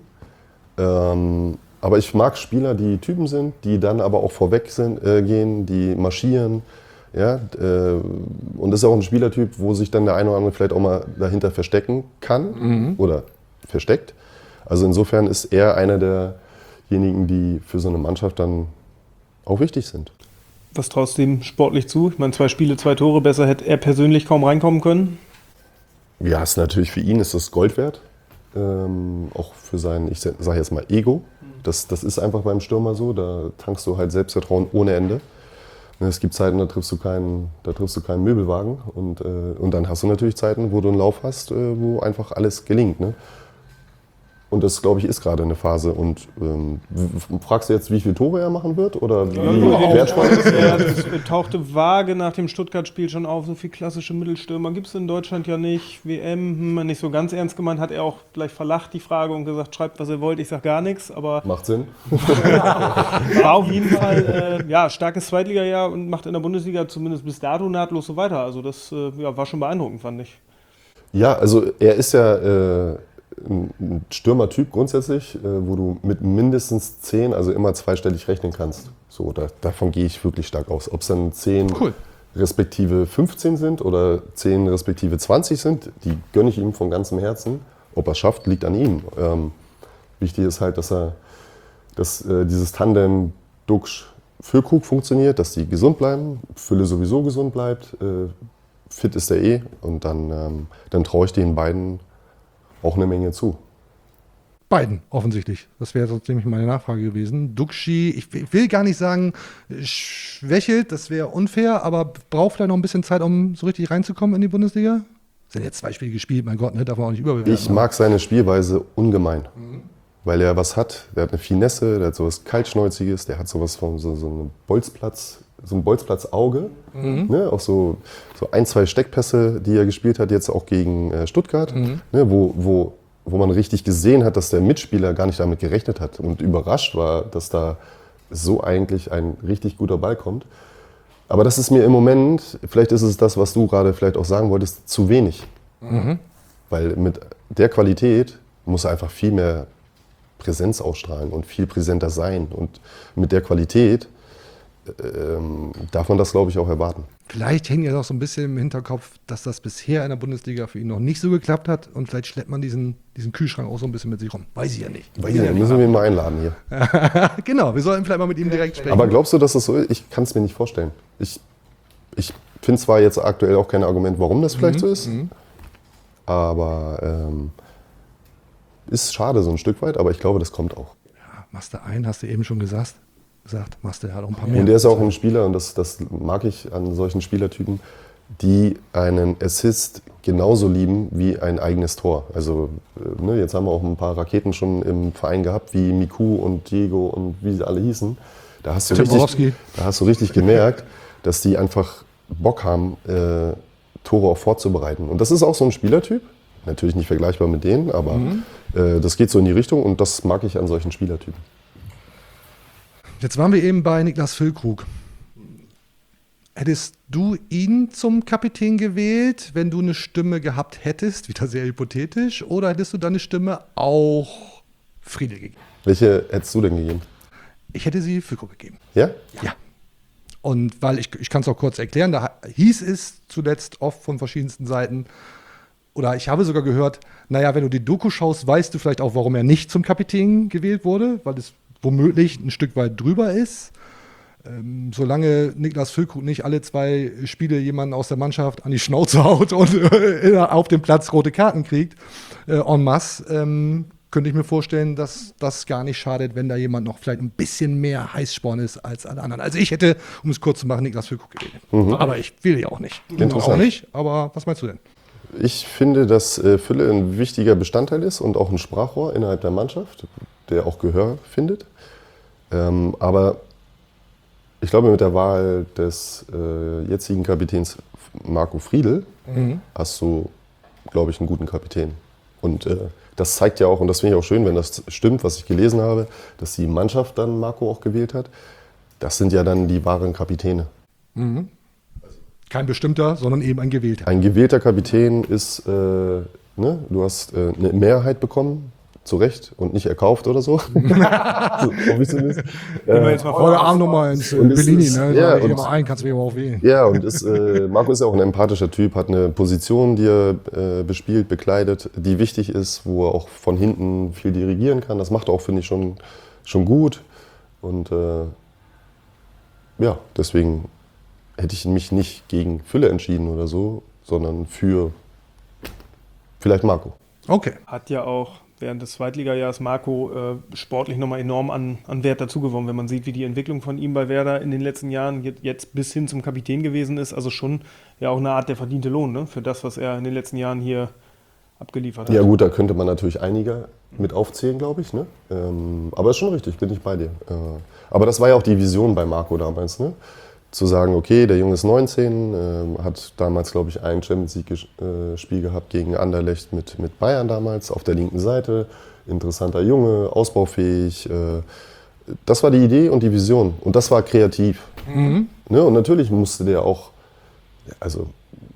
[SPEAKER 1] Aber ich mag Spieler, die Typen sind, die dann aber auch vorweg gehen, die marschieren. Ja, und das ist auch ein Spielertyp, wo sich dann der eine oder andere vielleicht auch mal dahinter verstecken kann oder versteckt. Also insofern ist er einer derjenigen, die für so eine Mannschaft dann auch wichtig sind.
[SPEAKER 3] Was traust du ihm sportlich zu? Ich meine, 2 Spiele, 2 Tore, besser hätte er persönlich kaum reinkommen können.
[SPEAKER 1] Ja, ist natürlich für ihn ist das Gold wert. Auch für sein, ich sage jetzt mal Ego. Das ist einfach beim Stürmer so, da tankst du halt Selbstvertrauen ohne Ende. Es gibt Zeiten, da triffst du keinen Möbelwagen und dann hast du natürlich Zeiten, wo du einen Lauf hast, wo einfach alles gelingt. Ne? Und das, glaube ich, ist gerade eine Phase. Und fragst du jetzt, wie viele Tore er machen wird? Oder wie wertvoll
[SPEAKER 3] es tauchte vage nach dem Stuttgart-Spiel schon auf. So viele klassische Mittelstürmer gibt es in Deutschland ja nicht. WM, nicht so ganz ernst gemeint, hat er auch gleich verlacht die Frage und gesagt, schreibt, was ihr wollt, ich sag gar nichts. Aber
[SPEAKER 1] macht Sinn.
[SPEAKER 3] War auf jeden Fall starkes Zweitligajahr und macht in der Bundesliga zumindest bis dato nahtlos so weiter. Also das war schon beeindruckend, fand ich.
[SPEAKER 1] Ja, also er ist ja ein Stürmertyp grundsätzlich, wo du mit mindestens 10, also immer zweistellig rechnen kannst. So, davon gehe ich wirklich stark aus. Ob es dann 10 respektive 15 sind oder 10 respektive 20 sind, die gönne ich ihm von ganzem Herzen. Ob er es schafft, liegt an ihm. Wichtig ist halt, dass dieses Tandem Duxch-Füllkrug funktioniert, dass die gesund bleiben, Fülle sowieso gesund bleibt, fit ist er und dann traue ich den beiden auch eine Menge zu.
[SPEAKER 2] Beiden, offensichtlich. Das wäre sonst nämlich meine Nachfrage gewesen. Duxchi, ich will gar nicht sagen, schwächelt, das wäre unfair, aber braucht vielleicht noch ein bisschen Zeit, um so richtig reinzukommen in die Bundesliga? Sind jetzt 2 Spiele gespielt, mein Gott, ne? Darf man auch nicht überbewerten.
[SPEAKER 1] Ich mag seine Spielweise ungemein, weil er was hat. Der hat eine Finesse, der hat sowas Kaltschnäuziges, der hat sowas von so einem Bolzplatz, so ein Bolzplatzauge. Ne? Auch so 1, 2 Steckpässe, die er gespielt hat, jetzt auch gegen Stuttgart, ne? wo man richtig gesehen hat, dass der Mitspieler gar nicht damit gerechnet hat und überrascht war, dass da so eigentlich ein richtig guter Ball kommt. Aber das ist mir im Moment, vielleicht ist es das, was du gerade vielleicht auch sagen wolltest, zu wenig. Weil mit der Qualität muss er einfach viel mehr Präsenz ausstrahlen und viel präsenter sein. Und mit der Qualität darf man das, glaube ich, auch erwarten.
[SPEAKER 2] Vielleicht hängt ja noch so ein bisschen im Hinterkopf, dass das bisher in der Bundesliga für ihn noch nicht so geklappt hat und vielleicht schleppt man diesen Kühlschrank auch so ein bisschen mit sich rum. Weiß ich ja nicht.
[SPEAKER 1] Müssen wir ihn mal einladen hier.
[SPEAKER 2] Genau, wir sollten vielleicht mal mit ihm direkt sprechen.
[SPEAKER 1] Aber glaubst du, dass das so ist? Ich kann es mir nicht vorstellen. Ich finde zwar jetzt aktuell auch kein Argument, warum das vielleicht so ist, aber ist schade so ein Stück weit, aber ich glaube, das kommt auch.
[SPEAKER 2] Ja, machst du einen, hast du eben schon gesagt, machst du halt auch ein paar mehr.
[SPEAKER 1] Und er ist auch ein Spieler, und das mag ich an solchen Spielertypen, die einen Assist genauso lieben wie ein eigenes Tor. Also jetzt haben wir auch ein paar Raketen schon im Verein gehabt, wie Miku und Diego und wie sie alle hießen. Da hast du richtig gemerkt, dass die einfach Bock haben, Tore auch vorzubereiten. Und das ist auch so ein Spielertyp. Natürlich nicht vergleichbar mit denen, aber das geht so in die Richtung und das mag ich an solchen Spielertypen.
[SPEAKER 2] Jetzt waren wir eben bei Niklas Füllkrug. Hättest du ihn zum Kapitän gewählt, wenn du eine Stimme gehabt hättest, wieder sehr hypothetisch, oder hättest du deine Stimme auch Friedel gegeben?
[SPEAKER 1] Welche hättest du denn gegeben?
[SPEAKER 2] Ich hätte sie Füllkrug gegeben.
[SPEAKER 1] Ja?
[SPEAKER 2] Ja. Und weil ich kann es auch kurz erklären, da hieß es zuletzt oft von verschiedensten Seiten, oder ich habe sogar gehört, naja, wenn du die Doku schaust, weißt du vielleicht auch, warum er nicht zum Kapitän gewählt wurde, weil es womöglich ein Stück weit drüber ist. Solange Niklas Füllkrug nicht alle 2 Spiele jemanden aus der Mannschaft an die Schnauze haut und auf dem Platz rote Karten kriegt, en masse, könnte ich mir vorstellen, dass das gar nicht schadet, wenn da jemand noch vielleicht ein bisschen mehr Heißsporn ist als alle anderen. Also ich hätte, um es kurz zu machen, Niklas Füllkrug gewählt. Aber ich will ja auch nicht.
[SPEAKER 1] Interessant.
[SPEAKER 2] Auch nicht, aber was meinst du denn?
[SPEAKER 1] Ich finde, dass Fülle ein wichtiger Bestandteil ist und auch ein Sprachrohr innerhalb der Mannschaft, der auch Gehör findet. Aber ich glaube, mit der Wahl des jetzigen Kapitäns Marco Friedl hast du, glaube ich, einen guten Kapitän. Und das zeigt ja auch, und das finde ich auch schön, wenn das stimmt, was ich gelesen habe, dass die Mannschaft dann Marco auch gewählt hat. Das sind ja dann die wahren Kapitäne.
[SPEAKER 2] Kein bestimmter, sondern eben ein gewählter.
[SPEAKER 1] Ein gewählter Kapitän ist, du hast eine Mehrheit bekommen, zu Recht, und nicht erkauft oder so.
[SPEAKER 2] Heute Abend nochmal ins Bellini, ne? Ja, mal ein, kannst du mich aber auch wählen.
[SPEAKER 1] Ja, und Marco ist ja auch ein empathischer Typ, hat eine Position, die er bespielt, bekleidet, die wichtig ist, wo er auch von hinten viel dirigieren kann. Das macht er auch, finde ich, schon gut. Und deswegen hätte ich mich nicht gegen Fülle entschieden oder so, sondern für vielleicht Marco.
[SPEAKER 2] Okay.
[SPEAKER 3] Hat ja auch während des Zweitligajahres Marco sportlich nochmal enorm an Wert dazugewonnen, wenn man sieht, wie die Entwicklung von ihm bei Werder in den letzten Jahren jetzt bis hin zum Kapitän gewesen ist. Also schon ja auch eine Art der verdiente Lohn, ne? Für das, was er in den letzten Jahren hier abgeliefert hat.
[SPEAKER 1] Ja gut, da könnte man natürlich einige mit aufzählen, glaube ich. Ne? Aber ist schon richtig, bin ich bei dir. Aber das war ja auch die Vision bei Marco damals, ne? Zu sagen, okay, der Junge ist 19, hat damals, glaube ich, ein Champions-League-Spiel gehabt gegen Anderlecht mit Bayern damals, auf der linken Seite. Interessanter Junge, ausbaufähig. Das war die Idee und die Vision. Und das war kreativ. Ne? Und natürlich musste der auch, also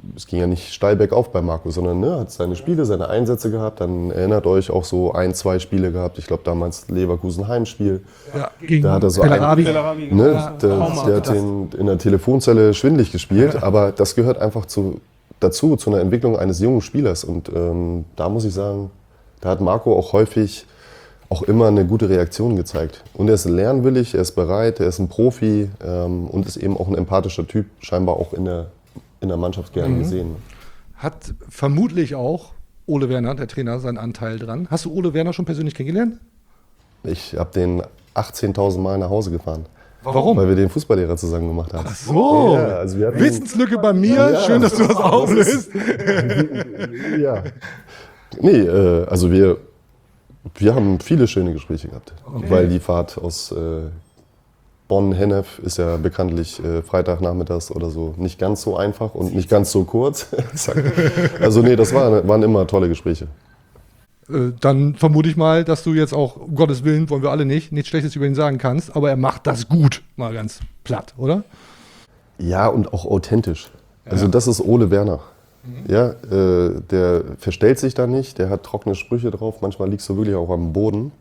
[SPEAKER 1] es ging ja nicht steil bergauf bei Marco, sondern ne, hat seine Spiele, seine Einsätze gehabt. Dann erinnert euch auch so 1, 2 Spiele gehabt. Ich glaube damals Leverkusen Heimspiel.
[SPEAKER 2] Ja, gegen
[SPEAKER 1] Da hat er so
[SPEAKER 2] Pelarabi.
[SPEAKER 1] ne, der hat den in der Telefonzelle schwindlig gespielt. Aber das gehört einfach dazu, zu einer Entwicklung eines jungen Spielers. Und da muss ich sagen, da hat Marco auch häufig auch immer eine gute Reaktion gezeigt. Und er ist lernwillig, er ist bereit, er ist ein Profi und ist eben auch ein empathischer Typ, scheinbar auch in der Mannschaft gern gesehen.
[SPEAKER 2] Hat vermutlich auch Ole Werner, der Trainer, seinen Anteil dran. Hast du Ole Werner schon persönlich kennengelernt?
[SPEAKER 1] Ich habe den 18.000 Mal nach Hause gefahren.
[SPEAKER 2] Warum?
[SPEAKER 1] Weil wir den Fußballlehrer zusammen gemacht haben.
[SPEAKER 2] Ach so.
[SPEAKER 1] Ja, also wir hatten,
[SPEAKER 2] Wissenslücke bei mir. Schön, dass du das auflöst.
[SPEAKER 1] ja. Nee, also wir haben viele schöne Gespräche gehabt. Weil die Fahrt aus Bonn-Hennef ist ja bekanntlich Freitagnachmittags oder so nicht ganz so einfach und nicht ganz so kurz. Also nee, das waren immer tolle Gespräche.
[SPEAKER 2] Dann vermute ich mal, dass du jetzt auch, um Gottes Willen, wollen wir alle nicht, nichts Schlechtes über ihn sagen kannst, aber er macht das gut, mal ganz platt, oder?
[SPEAKER 1] Ja, und auch authentisch. Also das ist Ole Werner. Ja, der verstellt sich da nicht, der hat trockene Sprüche drauf, manchmal liegst du wirklich auch am Boden.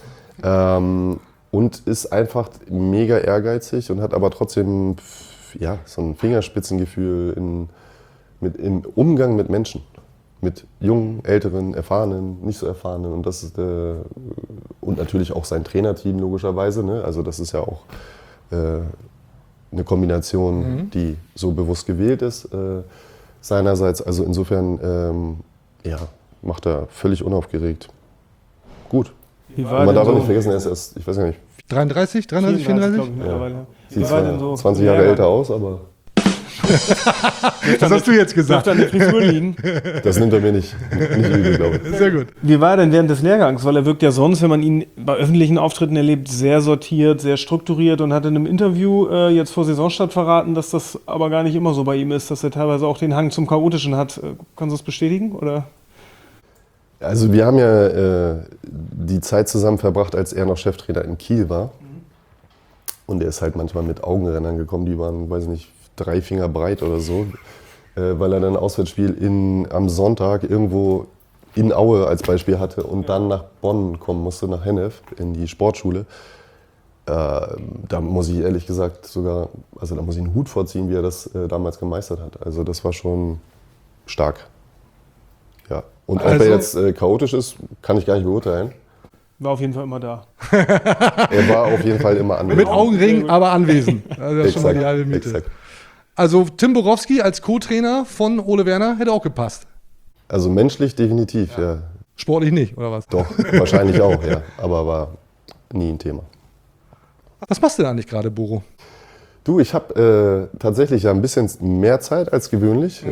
[SPEAKER 1] Und ist einfach mega ehrgeizig und hat aber trotzdem ja, so ein Fingerspitzengefühl im Umgang mit Menschen. Mit jungen, älteren, erfahrenen, nicht so erfahrenen. Und das ist und natürlich auch sein Trainerteam logischerweise. Ne? Also das ist ja auch eine Kombination, die so bewusst gewählt ist seinerseits. Also insofern ja, macht er völlig unaufgeregt. Gut. Man darf auch nicht vergessen, er ist erst, ich weiß gar nicht.
[SPEAKER 2] 33, 34?
[SPEAKER 1] Ja. Sieht zwar 20 Jahre älter aus, aber...
[SPEAKER 2] Das hast du jetzt gesagt.
[SPEAKER 3] Dürfte an der Frisur liegen.
[SPEAKER 1] Das nimmt er mir nicht übel, glaube ich.
[SPEAKER 2] Sehr gut.
[SPEAKER 3] Wie war er denn während des Lehrgangs? Weil er wirkt ja sonst, wenn man ihn bei öffentlichen Auftritten erlebt, sehr sortiert, sehr strukturiert und hat in einem Interview jetzt vor Saisonstart verraten, dass das aber gar nicht immer so bei ihm ist, dass er teilweise auch den Hang zum Chaotischen hat. Kannst du das bestätigen? Oder?
[SPEAKER 1] Also wir haben ja die Zeit zusammen verbracht, als er noch Cheftrainer in Kiel war. Und er ist halt manchmal mit Augenrändern gekommen, die waren, weiß ich nicht, 3 Finger breit oder so, weil er dann ein Auswärtsspiel am Sonntag irgendwo in Aue als Beispiel hatte und dann nach Bonn kommen musste, nach Hennef, in die Sportschule. Da muss ich ehrlich gesagt sogar, also da muss ich einen Hut vorziehen, wie er das damals gemeistert hat. Also das war schon stark. Ja. Und ob er jetzt chaotisch ist, kann ich gar nicht beurteilen.
[SPEAKER 3] War auf jeden Fall immer da.
[SPEAKER 1] Er war auf jeden Fall immer anwesend.
[SPEAKER 2] Mit Augenring, aber anwesend. Also das ist schon mal die halbe Miete.
[SPEAKER 1] Exakt.
[SPEAKER 2] Also Tim Borowski als Co-Trainer von Ole Werner hätte auch gepasst.
[SPEAKER 1] Also menschlich definitiv, ja.
[SPEAKER 2] Sportlich nicht, oder was?
[SPEAKER 1] Doch, wahrscheinlich auch, ja. Aber war nie ein Thema.
[SPEAKER 2] Was machst du denn eigentlich gerade, Boro?
[SPEAKER 1] Du, ich habe tatsächlich ja ein bisschen mehr Zeit als gewöhnlich.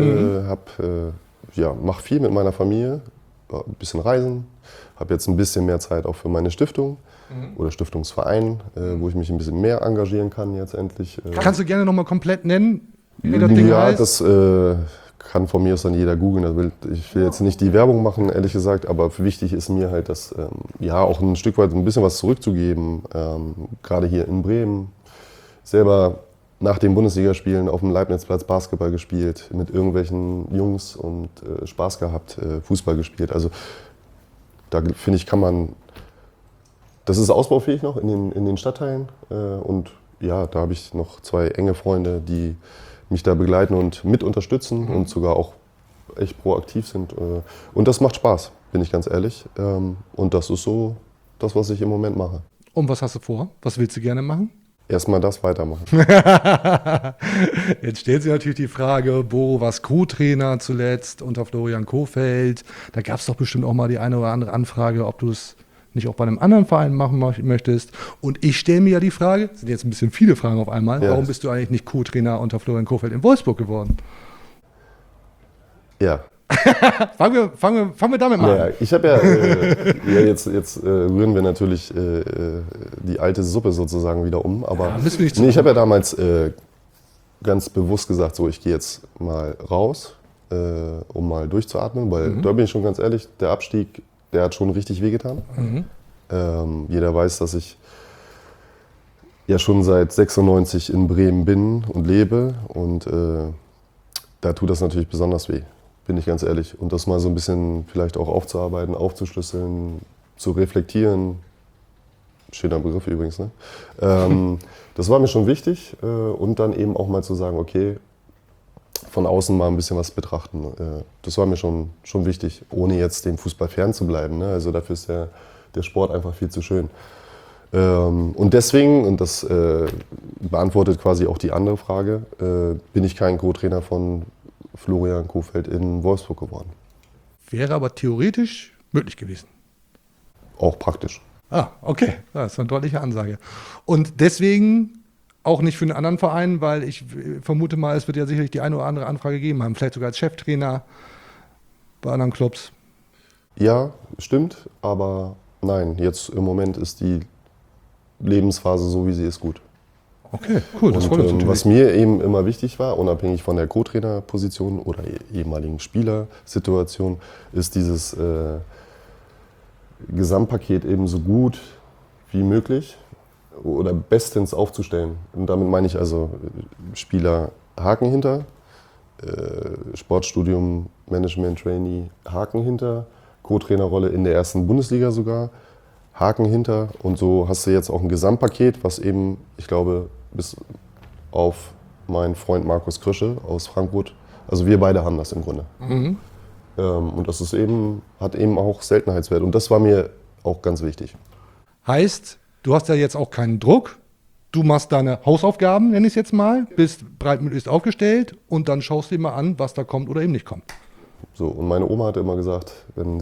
[SPEAKER 1] Mache viel mit meiner Familie, ein bisschen reisen. Habe jetzt ein bisschen mehr Zeit auch für meine Stiftung oder Stiftungsverein, wo ich mich ein bisschen mehr engagieren kann jetzt endlich.
[SPEAKER 2] Kannst du gerne nochmal komplett nennen, wie das Ding heißt?
[SPEAKER 1] Das kann von mir aus dann jeder googeln. Ich will jetzt nicht die Werbung machen, ehrlich gesagt, aber wichtig ist mir halt, dass auch ein Stück weit ein bisschen was zurückzugeben. Gerade hier in Bremen selber nach den Bundesligaspielen auf dem Leibnizplatz Basketball gespielt, mit irgendwelchen Jungs und Spaß gehabt, Fußball gespielt. Also da finde ich, kann man, das ist ausbaufähig noch in den Stadtteilen. Und ja, da habe ich noch 2 enge Freunde, die mich da begleiten und mit unterstützen und sogar auch echt proaktiv sind. Und das macht Spaß, bin ich ganz ehrlich. Und das ist so das, was ich im Moment mache.
[SPEAKER 2] Und was hast du vor? Was willst du gerne machen?
[SPEAKER 1] Erstmal das weitermachen.
[SPEAKER 2] Jetzt stellt sich natürlich die Frage, Boro war Co-Trainer zuletzt unter Florian Kohfeldt. Da gab es doch bestimmt auch mal die eine oder andere Anfrage, ob du es nicht auch bei einem anderen Verein machen möchtest. Und ich stelle mir ja die Frage, das sind jetzt ein bisschen viele Fragen auf einmal, warum bist du eigentlich nicht Co-Trainer unter Florian Kohfeldt in Wolfsburg geworden?
[SPEAKER 1] Ja.
[SPEAKER 2] Fangen wir damit mal an.
[SPEAKER 1] Ich habe jetzt rühren wir natürlich die alte Suppe sozusagen wieder um. Aber ich habe ja damals ganz bewusst gesagt, so ich gehe jetzt mal raus, um mal durchzuatmen, weil da bin ich schon ganz ehrlich, der Abstieg, der hat schon richtig wehgetan. Jeder weiß, dass ich ja schon seit 96 in Bremen bin und lebe und da tut das natürlich besonders weh, bin ich ganz ehrlich. Und das mal so ein bisschen vielleicht auch aufzuarbeiten, aufzuschlüsseln, zu reflektieren. Schöner Begriff übrigens, ne? Das war mir schon wichtig. Und dann eben auch mal zu sagen, okay, von außen mal ein bisschen was betrachten. Das war mir schon wichtig, ohne jetzt dem Fußball fernzubleiben. Ne? Also dafür ist der Sport einfach viel zu schön. Und deswegen, und das beantwortet quasi auch die andere Frage, bin ich kein Co-Trainer von Florian Kohfeldt in Wolfsburg geworden.
[SPEAKER 2] Wäre aber theoretisch möglich gewesen.
[SPEAKER 1] Auch praktisch.
[SPEAKER 2] Ah, okay. Das ist eine deutliche Ansage. Und deswegen auch nicht für einen anderen Verein, weil ich vermute mal, es wird ja sicherlich die eine oder andere Anfrage geben haben. Vielleicht sogar als Cheftrainer bei anderen Clubs.
[SPEAKER 1] Ja, stimmt, aber nein, jetzt im Moment ist die Lebensphase so, wie sie ist, gut.
[SPEAKER 2] Okay, cool. Das freut uns natürlich.
[SPEAKER 1] Was mir eben immer wichtig war, unabhängig von der Co-Trainer-Position oder ehemaligen Spielersituation, ist dieses Gesamtpaket eben so gut wie möglich oder bestens aufzustellen. Und damit meine ich also Spieler Haken hinter, Sportstudium, Management, Trainee, Haken hinter, Co-Trainerrolle in der ersten Bundesliga sogar, Haken hinter. Und so hast du jetzt auch ein Gesamtpaket, was eben, ich glaube, bis auf meinen Freund Markus Krösche aus Frankfurt, also wir beide haben das im Grunde.
[SPEAKER 2] Mhm.
[SPEAKER 1] Und das ist eben, hat eben auch Seltenheitswert. Und das war mir auch ganz wichtig.
[SPEAKER 2] Heißt, du hast ja jetzt auch keinen Druck. Du machst deine Hausaufgaben, nenne ich es jetzt mal, bist breitmöglichst aufgestellt und dann schaust du dir mal an, was da kommt oder eben nicht kommt.
[SPEAKER 1] So, und meine Oma hat immer gesagt, wenn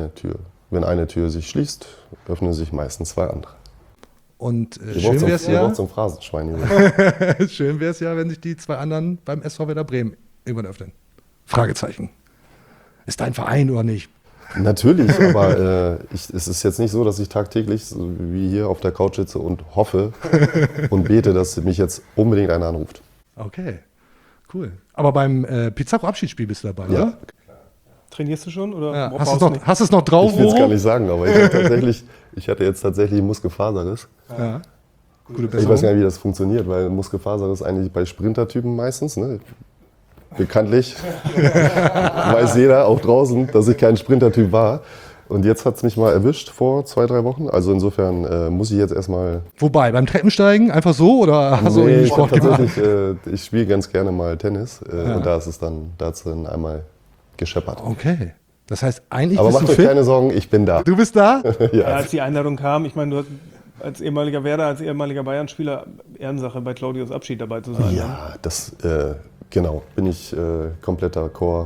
[SPEAKER 1] eine Tür sich schließt, öffnen sich meistens zwei andere.
[SPEAKER 2] Und schön wäre es ja,
[SPEAKER 1] zum Phrasenschwein.
[SPEAKER 2] schön wäre es ja, wenn sich die zwei anderen beim SV Werder Bremen irgendwann öffnen. Fragezeichen. Ist dein Verein oder nicht?
[SPEAKER 1] Natürlich, aber es ist jetzt nicht so, dass ich tagtäglich so wie hier auf der Couch sitze und hoffe und bete, dass mich jetzt unbedingt einer anruft.
[SPEAKER 2] Okay, cool. Aber beim Pizarro-Abschiedsspiel bist du dabei,
[SPEAKER 1] Ja.
[SPEAKER 2] oder?
[SPEAKER 3] Trainierst du schon? Oder
[SPEAKER 2] Ja.
[SPEAKER 3] brauchst
[SPEAKER 2] Hast du es noch drauf?
[SPEAKER 1] Ich will es gar nicht sagen, aber ich hatte jetzt tatsächlich Muskelfaserriss.
[SPEAKER 2] Ja. Gute
[SPEAKER 1] Ich
[SPEAKER 2] Besserung.
[SPEAKER 1] weiß gar nicht, wie das funktioniert, weil Muskelfaserriss eigentlich bei Sprintertypen meistens, ne? Bekanntlich weiß jeder, auch draußen, dass ich kein Sprintertyp war. Und jetzt hat es mich mal erwischt vor 2-3 Wochen. Also insofern muss ich jetzt erstmal...
[SPEAKER 2] Wobei, beim Treppensteigen einfach so oder hast du irgendwie Sport gemacht?
[SPEAKER 1] Tatsächlich, ich spiele ganz gerne mal Tennis und da hat es dann einmal gescheppert.
[SPEAKER 2] Okay. Das heißt, eigentlich
[SPEAKER 1] Aber
[SPEAKER 2] bist
[SPEAKER 1] macht
[SPEAKER 2] du
[SPEAKER 1] euch
[SPEAKER 2] fit.
[SPEAKER 1] keine Sorgen, ich bin da.
[SPEAKER 2] Du bist da?
[SPEAKER 3] Ja, als die Einladung kam, ich meine, du hast als ehemaliger Werder, als ehemaliger Bayern-Spieler Ehrensache bei Claudius Abschied dabei zu sein.
[SPEAKER 1] Ja, das, genau, bin ich komplett d'accord.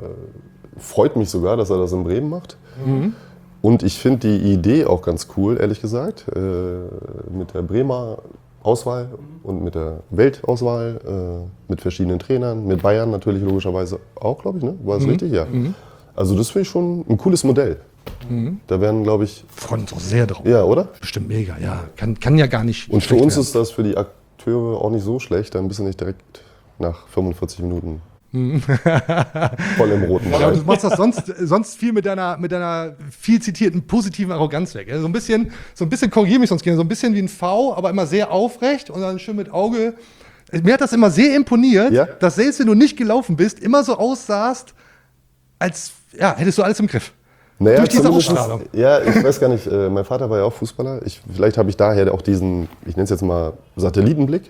[SPEAKER 1] Freut mich sogar, dass er das in Bremen macht.
[SPEAKER 2] Mhm.
[SPEAKER 1] Und ich finde die Idee auch ganz cool, ehrlich gesagt, mit der Bremer Auswahl und mit der Weltauswahl, mit verschiedenen Trainern, mit Bayern natürlich logischerweise auch, glaube ich, ne? War das richtig? Ja.
[SPEAKER 2] Mhm.
[SPEAKER 1] Also das finde ich schon ein cooles Modell.
[SPEAKER 2] Mhm.
[SPEAKER 1] Da werden, glaube ich...
[SPEAKER 2] Freuen uns auch sehr drauf.
[SPEAKER 1] Ja, oder?
[SPEAKER 2] Bestimmt mega, ja. Kann ja gar nicht
[SPEAKER 1] Und für
[SPEAKER 2] schlecht
[SPEAKER 1] uns
[SPEAKER 2] werden.
[SPEAKER 1] ist das für die Akteure auch nicht so schlecht, dann bist du nicht direkt nach 45 Minuten voll im roten
[SPEAKER 2] Ja,
[SPEAKER 1] Bereich.
[SPEAKER 2] du machst das sonst viel mit deiner viel zitierten positiven Arroganz weg. Also so ein bisschen korrigiere mich sonst gerne, so ein bisschen wie ein V, aber immer sehr aufrecht und dann schön mit Auge. Mir hat das immer sehr imponiert,
[SPEAKER 1] Ja?
[SPEAKER 2] dass selbst wenn du nicht gelaufen bist, immer so aussahst, als hättest du alles im Griff.
[SPEAKER 1] Naja,
[SPEAKER 2] Durch diese
[SPEAKER 1] zumindest-
[SPEAKER 2] Ausstrahlung.
[SPEAKER 1] Ja, ich weiß gar nicht, mein Vater war ja auch Fußballer. Vielleicht habe ich daher auch diesen, ich nenne es jetzt mal Satellitenblick.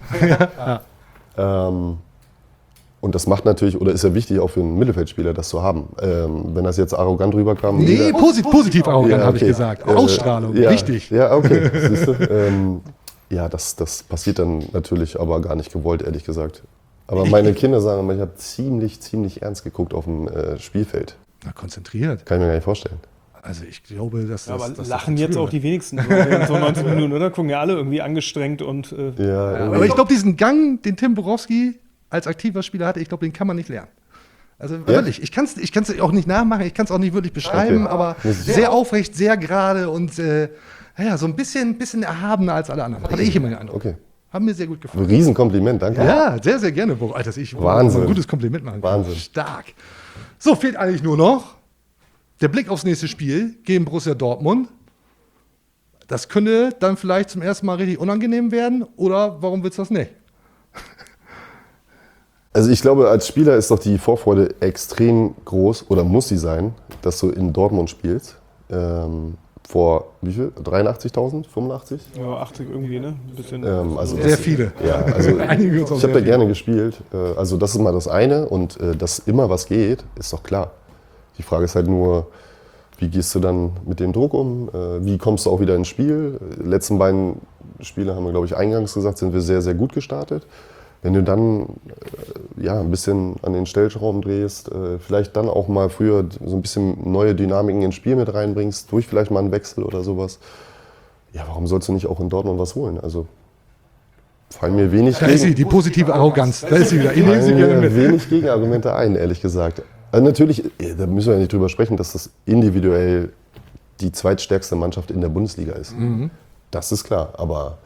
[SPEAKER 1] Und das macht natürlich, oder ist ja wichtig auch für einen Mittelfeldspieler, das zu haben. Wenn das jetzt arrogant rüberkam.
[SPEAKER 2] Nee, positiv arrogant, habe ich
[SPEAKER 1] okay.
[SPEAKER 2] gesagt. Ausstrahlung,
[SPEAKER 1] ja,
[SPEAKER 2] wichtig.
[SPEAKER 1] Ja, okay. Siehst du? Ja, das passiert dann natürlich aber gar nicht gewollt, ehrlich gesagt. Aber meine Kinder sagen immer, ich habe ziemlich ernst geguckt auf dem Spielfeld.
[SPEAKER 2] Na, konzentriert.
[SPEAKER 1] Kann ich mir gar nicht vorstellen.
[SPEAKER 2] Also ich glaube, dass
[SPEAKER 3] Ja,
[SPEAKER 2] das...
[SPEAKER 3] aber
[SPEAKER 2] das
[SPEAKER 3] lachen jetzt auch die wenigsten so, während so 90 Minuten, oder? Gucken ja alle irgendwie angestrengt und
[SPEAKER 1] Ja,
[SPEAKER 2] Aber ich glaube, diesen Gang, den Tim Borowski als aktiver Spieler hatte, ich glaube, den kann man nicht lernen. Also wirklich, ich kann es auch nicht nachmachen, ich kann es auch nicht wirklich beschreiben,
[SPEAKER 1] Okay.
[SPEAKER 2] aber sehr aufrecht, sehr gerade und so ein bisschen erhabener als alle anderen. Hatte ich immer den Eindruck.
[SPEAKER 1] Okay.
[SPEAKER 2] Hat mir sehr gut gefallen.
[SPEAKER 1] Riesenkompliment, danke.
[SPEAKER 2] Ja, sehr, sehr gerne. Alter, dass ich
[SPEAKER 1] Wahnsinn.
[SPEAKER 2] ein gutes Kompliment machen kann.
[SPEAKER 1] Wahnsinn.
[SPEAKER 2] Stark. So, fehlt eigentlich nur noch der Blick aufs nächste Spiel gegen Borussia Dortmund. Das könnte dann vielleicht zum ersten Mal richtig unangenehm werden, oder warum willst du das nicht?
[SPEAKER 1] Also ich glaube, als Spieler ist doch die Vorfreude extrem groß oder muss sie sein, dass du in Dortmund spielst. Vor wie viel? 83.000? 85?
[SPEAKER 3] Ja, 80 irgendwie, ne? Ein bisschen.
[SPEAKER 1] Also
[SPEAKER 2] Sehr viele.
[SPEAKER 1] Ja, also
[SPEAKER 2] Einige uns auch
[SPEAKER 1] ich
[SPEAKER 2] sehr
[SPEAKER 1] habe da
[SPEAKER 2] viele.
[SPEAKER 1] gerne gespielt. Also das ist mal das eine und dass immer was geht, ist doch klar. Die Frage ist halt nur, wie gehst du dann mit dem Druck um? Wie kommst du auch wieder ins Spiel? Die letzten beiden Spiele haben wir, glaube ich, eingangs gesagt, sind wir sehr, sehr gut gestartet. Wenn du dann ein bisschen an den Stellschrauben drehst, vielleicht dann auch mal früher so ein bisschen neue Dynamiken ins Spiel mit reinbringst, durch vielleicht mal einen Wechsel oder sowas. Ja, warum sollst du nicht auch in Dortmund was holen? Also fallen mir wenig
[SPEAKER 2] Da ist sie, die positive Arroganz. Da ist sie wieder. Ich nehme sie gerne mit.
[SPEAKER 1] wenig Gegenargumente ein, ehrlich gesagt. Also natürlich, da müssen wir ja nicht drüber sprechen, dass das individuell die zweitstärkste Mannschaft in der Bundesliga ist. Das ist klar, aber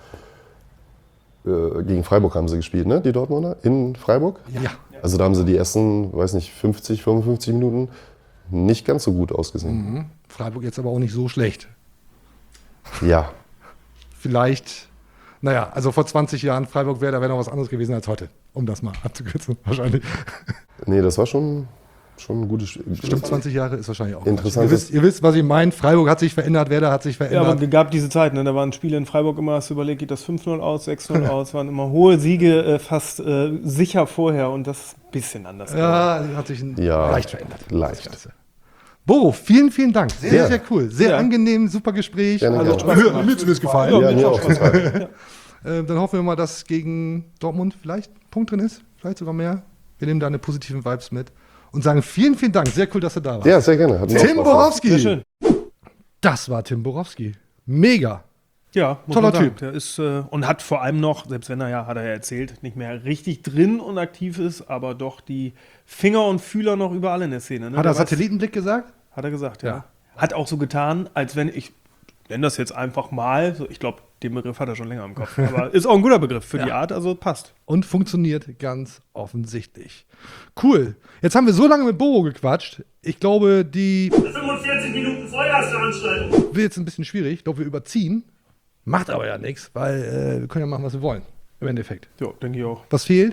[SPEAKER 1] gegen Freiburg haben sie gespielt, ne? Die Dortmunder in Freiburg?
[SPEAKER 2] Ja.
[SPEAKER 1] Also da haben sie die ersten, 50, 55 Minuten nicht ganz so gut ausgesehen.
[SPEAKER 2] Freiburg jetzt aber auch nicht so schlecht.
[SPEAKER 1] Ja,
[SPEAKER 2] Vielleicht, also vor 20 Jahren Freiburg da wäre noch was anderes gewesen als heute. Um das mal abzukürzen, wahrscheinlich.
[SPEAKER 1] nee, das war schon ein gutes Spiel.
[SPEAKER 2] Stimmt, 20 Jahre ist wahrscheinlich auch
[SPEAKER 1] Interessant.
[SPEAKER 2] Ihr wisst, was ich meine. Freiburg hat sich verändert, Werder hat sich
[SPEAKER 3] Ja,
[SPEAKER 2] verändert.
[SPEAKER 3] aber es gab diese Zeit, ne? Da waren Spiele in Freiburg immer, hast du überlegt, geht das 5-0 aus, 6-0 aus, waren immer hohe Siege, fast sicher vorher und das ist ein bisschen anders.
[SPEAKER 2] Ja, hat sich
[SPEAKER 1] Ja,
[SPEAKER 2] leicht verändert.
[SPEAKER 1] leicht.
[SPEAKER 2] Das Ganze. Boro, vielen, vielen Dank. Sehr,
[SPEAKER 1] Ja.
[SPEAKER 2] sehr cool. Sehr
[SPEAKER 3] Ja.
[SPEAKER 2] angenehm, super Gespräch.
[SPEAKER 1] Gerne,
[SPEAKER 2] Also,
[SPEAKER 1] gerne.
[SPEAKER 2] mir zumindest gefallen.
[SPEAKER 1] Ja, mir auch total.
[SPEAKER 2] Dann hoffen wir mal, dass gegen Dortmund vielleicht ein Punkt drin ist. Vielleicht sogar mehr. Wir nehmen da eine positiven Vibes mit. Und sagen vielen, vielen Dank. Sehr cool, dass du da warst.
[SPEAKER 1] Ja, sehr gerne. Hat mir auch
[SPEAKER 2] Tim
[SPEAKER 1] Spaß gemacht.
[SPEAKER 2] Borowski.
[SPEAKER 3] Sehr schön.
[SPEAKER 2] Das war Tim Borowski. Mega.
[SPEAKER 3] Ja, muss
[SPEAKER 2] Toller
[SPEAKER 3] man sagen.
[SPEAKER 2] Typ.
[SPEAKER 3] Der ist und hat vor allem noch, selbst wenn hat er ja erzählt, nicht mehr richtig drin und aktiv ist, aber doch die Finger und Fühler noch überall in der Szene. Ne?
[SPEAKER 2] Hat er
[SPEAKER 3] Der weiß-
[SPEAKER 2] Satellitenblick gesagt?
[SPEAKER 3] Hat er gesagt,
[SPEAKER 2] Ja.
[SPEAKER 3] ja. Hat auch so getan, als wenn ich nenne das jetzt einfach mal, so, ich glaube, den Begriff hat er schon länger im Kopf, aber ist auch ein guter Begriff für die Art, also passt.
[SPEAKER 2] Und funktioniert ganz offensichtlich. Cool. Jetzt haben wir so lange mit Boro gequatscht. Ich glaube, die
[SPEAKER 4] 45 Minuten Vollgasveranstaltung.
[SPEAKER 2] wird jetzt ein bisschen schwierig. Ich glaube, wir überziehen. Macht aber ja nichts, weil wir können ja machen, was wir wollen. Im Endeffekt.
[SPEAKER 3] Ja, denke ich auch.
[SPEAKER 2] Was fehlt?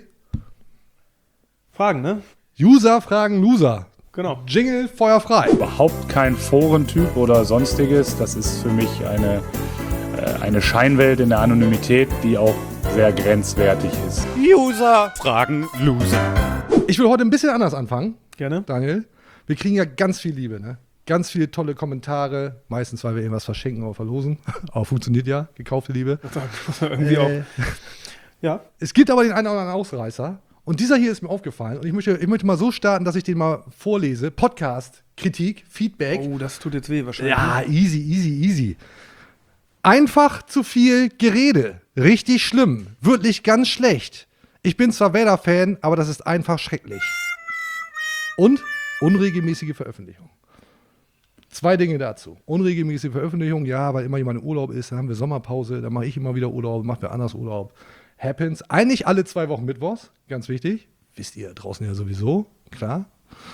[SPEAKER 3] Fragen, ne?
[SPEAKER 2] User fragen Loser.
[SPEAKER 3] Genau.
[SPEAKER 2] Jingle, Feuer frei.
[SPEAKER 11] Überhaupt kein Forentyp oder sonstiges. Das ist für mich eine Scheinwelt in der Anonymität, die auch sehr grenzwertig ist.
[SPEAKER 12] User fragen Loser.
[SPEAKER 2] Ich will heute ein bisschen anders anfangen,
[SPEAKER 3] Gerne.
[SPEAKER 2] Daniel. Wir kriegen ja ganz viel Liebe, ne? Ganz viele tolle Kommentare. Meistens, weil wir irgendwas verschenken oder verlosen. Aber funktioniert ja. Gekaufte Liebe.
[SPEAKER 3] Irgendwie auch. Ja.
[SPEAKER 2] Es gibt aber den einen oder anderen Ausreißer. Und dieser hier ist mir aufgefallen. Und ich möchte mal so starten, dass ich den mal vorlese. Podcast, Kritik, Feedback.
[SPEAKER 3] Oh, das tut jetzt weh wahrscheinlich.
[SPEAKER 2] Ja, easy. Einfach zu viel Gerede. Richtig schlimm. Wirklich ganz schlecht. Ich bin zwar Werder-Fan, aber das ist einfach schrecklich. Und unregelmäßige Veröffentlichung. 2 Dinge dazu. Unregelmäßige Veröffentlichung, ja, weil immer jemand im Urlaub ist, dann haben wir Sommerpause, dann mache ich immer wieder Urlaub, macht wer anders Urlaub. Happens. Eigentlich alle 2 Wochen Mittwochs, ganz wichtig. Wisst ihr draußen ja sowieso, klar.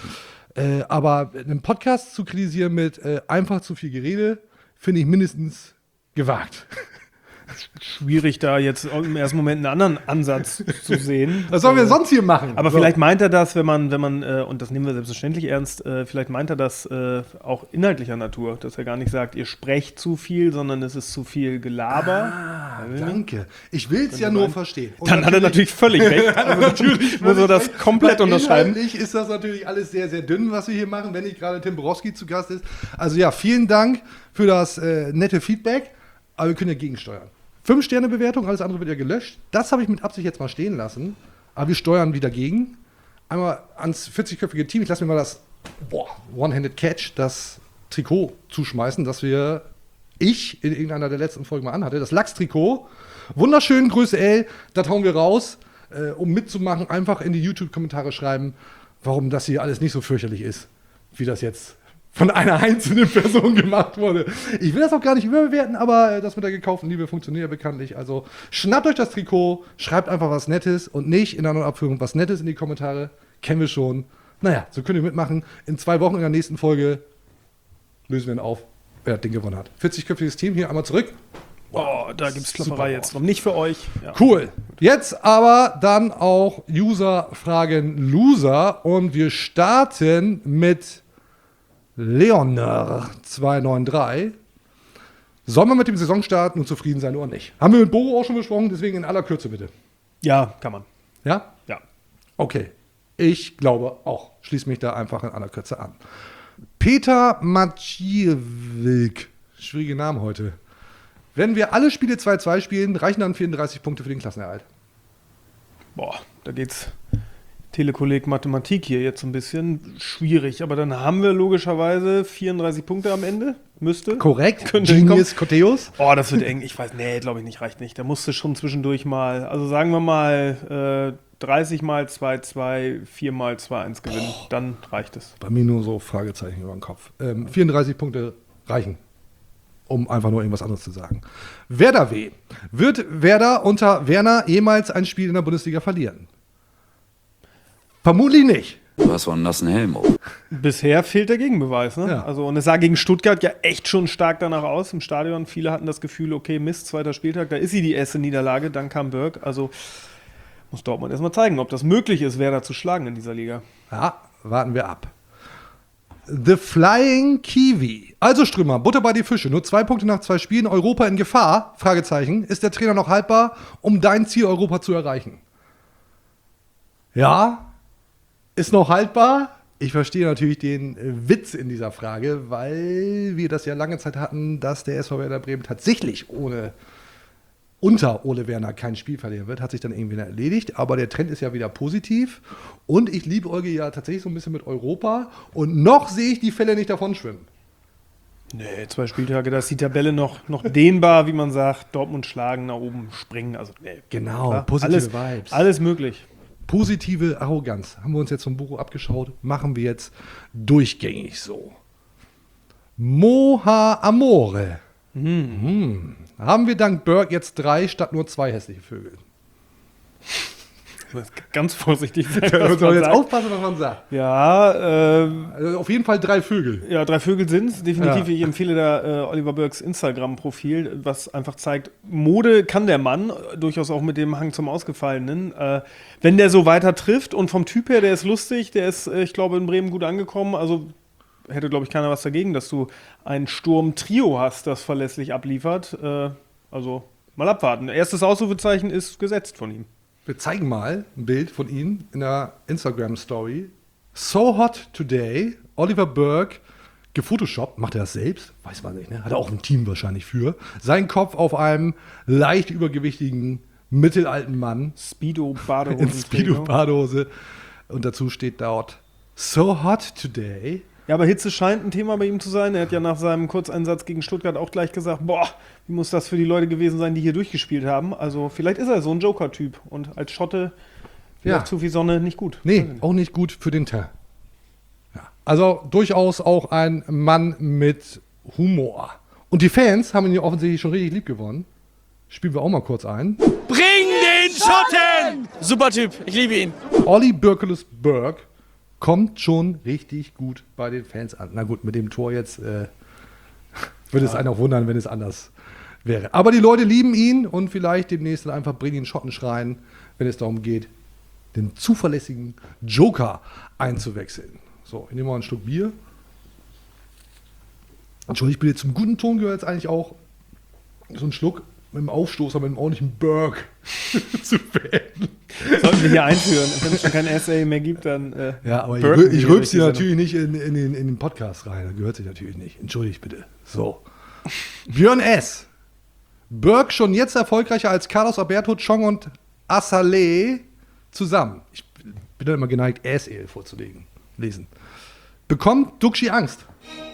[SPEAKER 2] Aber einen Podcast zu kritisieren mit einfach zu viel Gerede, finde ich mindestens gewagt.
[SPEAKER 3] Schwierig, da jetzt im ersten Moment einen anderen Ansatz zu sehen.
[SPEAKER 2] Was sollen wir sonst hier machen?
[SPEAKER 3] Aber
[SPEAKER 2] So.
[SPEAKER 3] vielleicht meint er das, wenn man, und das nehmen wir selbstverständlich ernst, vielleicht meint er das auch inhaltlicher Natur, dass er gar nicht sagt, ihr sprecht zu viel, sondern es ist zu viel Gelaber.
[SPEAKER 2] Danke. Ich will es ja nur verstehen. Und
[SPEAKER 3] Dann hat er natürlich völlig recht. Also natürlich muss er das komplett
[SPEAKER 2] weil
[SPEAKER 3] unterschreiben.
[SPEAKER 2] Inhaltlich ist das natürlich alles sehr, sehr dünn, was wir hier machen, wenn nicht gerade Tim Borowski zu Gast ist. Also ja, vielen Dank für das nette Feedback. Aber wir können ja gegensteuern. 5-Sterne-Bewertung, alles andere wird ja gelöscht. Das habe ich mit Absicht jetzt mal stehen lassen. Aber wir steuern wieder gegen. Einmal ans 40-köpfige Team. Ich lasse mir mal das One-Handed Catch, das Trikot zuschmeißen, das ich in irgendeiner der letzten Folgen mal anhatte. Das Lachs-Trikot. Wunderschön, Größe L. Das hauen wir raus. Um mitzumachen, einfach in die YouTube-Kommentare schreiben, warum das hier alles nicht so fürchterlich ist, wie das jetzt von einer einzelnen Person gemacht wurde. Ich will das auch gar nicht überbewerten, aber das mit der gekauften Liebe funktioniert ja bekanntlich. Also schnappt euch das Trikot, schreibt einfach was Nettes und nicht in einer Abführung was Nettes in die Kommentare. Kennen wir schon. Naja, so könnt ihr mitmachen. In 2 Wochen in der nächsten Folge lösen wir ihn auf, wer das Ding gewonnen hat. 40-köpfiges Team hier einmal zurück.
[SPEAKER 3] Oh, da gibt's Klopperei jetzt noch. Nicht für euch. Ja.
[SPEAKER 2] Cool. Jetzt aber dann auch User-Fragen Loser. Und wir starten mit Leonard293. Sollen wir mit dem Saisonstart nun zufrieden sein oder nicht? Haben wir mit Boro auch schon besprochen, deswegen in aller Kürze bitte.
[SPEAKER 3] Ja, kann man.
[SPEAKER 2] Ja?
[SPEAKER 3] Ja.
[SPEAKER 2] Okay. Ich glaube auch. Schließe mich da einfach in aller Kürze an. Peter Maciewicz. Schwierige Namen heute. Wenn wir alle Spiele 2-2 spielen, reichen dann 34 Punkte für den Klassenerhalt.
[SPEAKER 3] Boah, da geht's Telekolleg Mathematik hier jetzt ein bisschen schwierig. Aber dann haben wir logischerweise 34 Punkte am Ende. Müsste.
[SPEAKER 2] Korrekt.
[SPEAKER 3] Könnte
[SPEAKER 2] Genius Coteus.
[SPEAKER 3] Oh, das wird eng. Ich weiß, glaube ich nicht, reicht nicht. Da musste schon zwischendurch mal, also sagen wir mal 30 mal 2-2, 4 mal 2-1 gewinnen. Dann reicht es.
[SPEAKER 2] Bei mir nur so Fragezeichen über den Kopf. 34 Punkte reichen. Um einfach nur irgendwas anderes zu sagen. Werder W. Wird Werder unter Werner jemals ein Spiel in der Bundesliga verlieren? Vermutlich nicht.
[SPEAKER 13] Du hast so einen nassen Helm auf.
[SPEAKER 3] Bisher fehlt der Gegenbeweis. Ne?
[SPEAKER 2] Ja.
[SPEAKER 3] Also, und es sah gegen Stuttgart ja echt schon stark danach aus im Stadion. Viele hatten das Gefühl, okay, Mist, 2. Spieltag, da ist sie die erste Niederlage. Dann kam Berg. Also muss Dortmund erstmal zeigen, ob das möglich ist, Werder zu schlagen in dieser Liga.
[SPEAKER 2] Ja, warten wir ab. The Flying Kiwi. Also Strömer, Butter bei die Fische. Nur 2 Punkte nach 2 Spielen. Europa in Gefahr? Fragezeichen. Ist der Trainer noch haltbar, um dein Ziel Europa zu erreichen? Ja, ist noch haltbar. Ich verstehe natürlich den Witz in dieser Frage, weil wir das ja lange Zeit hatten, dass der SV Werder Bremen tatsächlich unter Ole Werner kein Spiel verlieren wird. Hat sich dann irgendwie erledigt. Aber der Trend ist ja wieder positiv. Und ich liebäuge ja tatsächlich so ein bisschen mit Europa. Und noch sehe ich die Fälle nicht davon schwimmen.
[SPEAKER 3] Nee, 2 Spieltage, da ist die Tabelle noch dehnbar, wie man sagt. Dortmund schlagen, nach oben springen. Also, nee,
[SPEAKER 2] genau,
[SPEAKER 3] klar.
[SPEAKER 2] positive Vibes.
[SPEAKER 3] Alles möglich.
[SPEAKER 2] Positive Arroganz. Haben wir uns jetzt vom Buch abgeschaut. Machen wir jetzt durchgängig so. Moha Amore. Haben wir dank Berg jetzt 3 statt nur 2 hässliche Vögel?
[SPEAKER 3] Ganz vorsichtig sein.
[SPEAKER 2] Da muss man jetzt aufpassen, was man sagt.
[SPEAKER 3] Ja,
[SPEAKER 2] also auf jeden Fall 3 Vögel.
[SPEAKER 3] Ja, 3 Vögel sind es. Definitiv.
[SPEAKER 2] Ja.
[SPEAKER 3] Ich empfehle da Oliver Bergs Instagram-Profil, was einfach zeigt, Mode kann der Mann, durchaus auch mit dem Hang zum Ausgefallenen. Wenn der so weiter trifft und vom Typ her, der ist lustig, der ist, ich glaube, in Bremen gut angekommen. Also hätte, glaube ich, keiner was dagegen, dass du ein Sturm-Trio hast, das verlässlich abliefert. Also mal abwarten. Erstes Ausrufezeichen ist gesetzt von ihm.
[SPEAKER 2] Wir zeigen mal ein Bild von ihm in der Instagram-Story. So hot today. Oliver Berg, gefotoshoppt. Macht er das selbst? Weiß man nicht, ne? Hat er auch ein Team wahrscheinlich für. Sein Kopf auf einem leicht übergewichtigen, mittelalten Mann.
[SPEAKER 3] Speedo-Badehose.
[SPEAKER 2] In Speedo-Badehose. Und dazu steht dort, so hot today.
[SPEAKER 3] Ja, aber Hitze scheint ein Thema bei ihm zu sein. Er hat ja nach seinem Kurzeinsatz gegen Stuttgart auch gleich gesagt, boah, wie muss das für die Leute gewesen sein, die hier durchgespielt haben. Also vielleicht ist er so ein Joker-Typ und als Schotte zu viel Sonne nicht gut.
[SPEAKER 2] Nee, auch nicht gut für den Teint. Ja. Also durchaus auch ein Mann mit Humor. Und die Fans haben ihn ja offensichtlich schon richtig lieb gewonnen. Spielen wir auch mal kurz ein.
[SPEAKER 12] Bring den Schotten! Super Typ, ich liebe ihn.
[SPEAKER 2] Olli Birkelus Berg kommt schon richtig gut bei den Fans an. Na gut, mit dem Tor jetzt würde es einen auch wundern, wenn es anders wäre. Aber die Leute lieben ihn und vielleicht demnächst dann einfach bringen ihn Schotten schreien, wenn es darum geht, den zuverlässigen Joker einzuwechseln. So, ich nehme mal einen Schluck Bier. Entschuldigung, ich bin jetzt zum guten Ton gehört jetzt eigentlich auch so ein Schluck mit dem Aufstoßer, mit einem ordentlichen Berg zu beenden.
[SPEAKER 3] Sollten wir hier einführen. Wenn es schon kein Essay mehr gibt, dann
[SPEAKER 2] ja, aber ich rülpse sie natürlich nicht in den Podcast rein. Das gehört sich natürlich nicht. Entschuldigt bitte. So. Björn S. Berg schon jetzt erfolgreicher als Carlos Alberto, Chong und Assalé zusammen. Ich bin dann immer geneigt, SL vorzulesen. Bekommt Duxi Angst?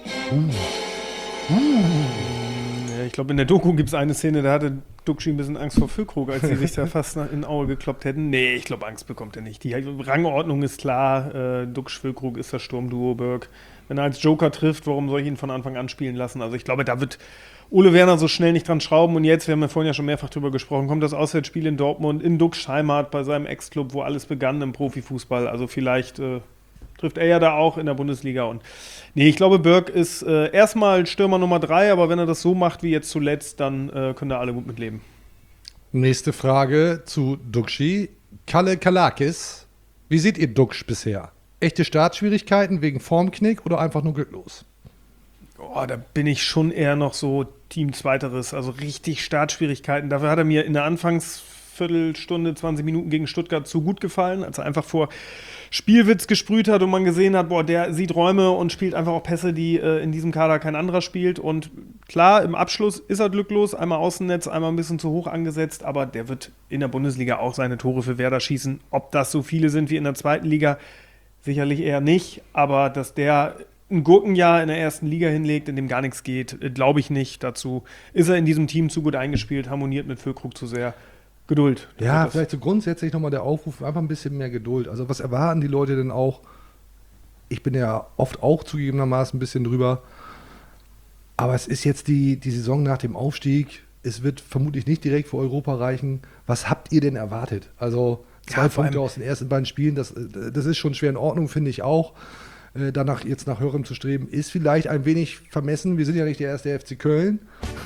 [SPEAKER 3] Ja, ich glaube, in der Doku gibt es eine Szene, da hatte Duxi ein bisschen Angst vor Füllkrug, als sie sich da fast in Aue gekloppt hätten. Nee, ich glaube, Angst bekommt er nicht. Die Rangordnung ist klar. Duxch-Füllkrug ist das Sturmduo Berg. Wenn er als Joker trifft, warum soll ich ihn von Anfang an spielen lassen? Also ich glaube, da wird Ole Werner so schnell nicht dran schrauben. Und jetzt, wir haben ja vorhin ja schon mehrfach drüber gesprochen, kommt das Auswärtsspiel in Dortmund, in Duxch Heimat, bei seinem Ex-Club, wo alles begann im Profifußball. Also vielleicht trifft er ja da auch in der Bundesliga. Und nee, ich glaube, Burke ist erstmal Stürmer Nummer 3, aber wenn er das so macht wie jetzt zuletzt, dann können da alle gut mitleben.
[SPEAKER 2] Nächste Frage zu Duxi. Kalle Kalakis. Wie seht ihr Dux bisher? Echte Startschwierigkeiten wegen Formknick oder einfach nur glücklos?
[SPEAKER 3] Oh, da bin ich schon eher noch so Team Zweiteres, also richtig Startschwierigkeiten. Dafür hat er mir in der Anfangsviertelstunde, 20 Minuten gegen Stuttgart zu gut gefallen, als er einfach vor Spielwitz gesprüht hat und man gesehen hat, boah, der sieht Räume und spielt einfach auch Pässe, die in diesem Kader kein anderer spielt. Und klar, im Abschluss ist er glücklos, einmal Außennetz, einmal ein bisschen zu hoch angesetzt, aber der wird in der Bundesliga auch seine Tore für Werder schießen. Ob das so viele sind wie in der zweiten Liga, sicherlich eher nicht, aber dass der ein Gurkenjahr in der ersten Liga hinlegt, in dem gar nichts geht, glaube ich nicht. Dazu ist er in diesem Team zu gut eingespielt, harmoniert mit Füllkrug zu sehr. Geduld.
[SPEAKER 2] Ja, vielleicht so grundsätzlich nochmal der Aufruf, einfach ein bisschen mehr Geduld. Also was erwarten die Leute denn auch? Ich bin ja oft auch zugegebenermaßen ein bisschen drüber. Aber es ist jetzt die Saison nach dem Aufstieg. Es wird vermutlich nicht direkt für Europa reichen. Was habt ihr denn erwartet? Also 2 Punkte aus den ersten beiden Spielen, das ist schon schwer in Ordnung, finde ich auch. Danach jetzt nach Höherem zu streben, ist vielleicht ein wenig vermessen. Wir sind ja nicht der erste FC Köln.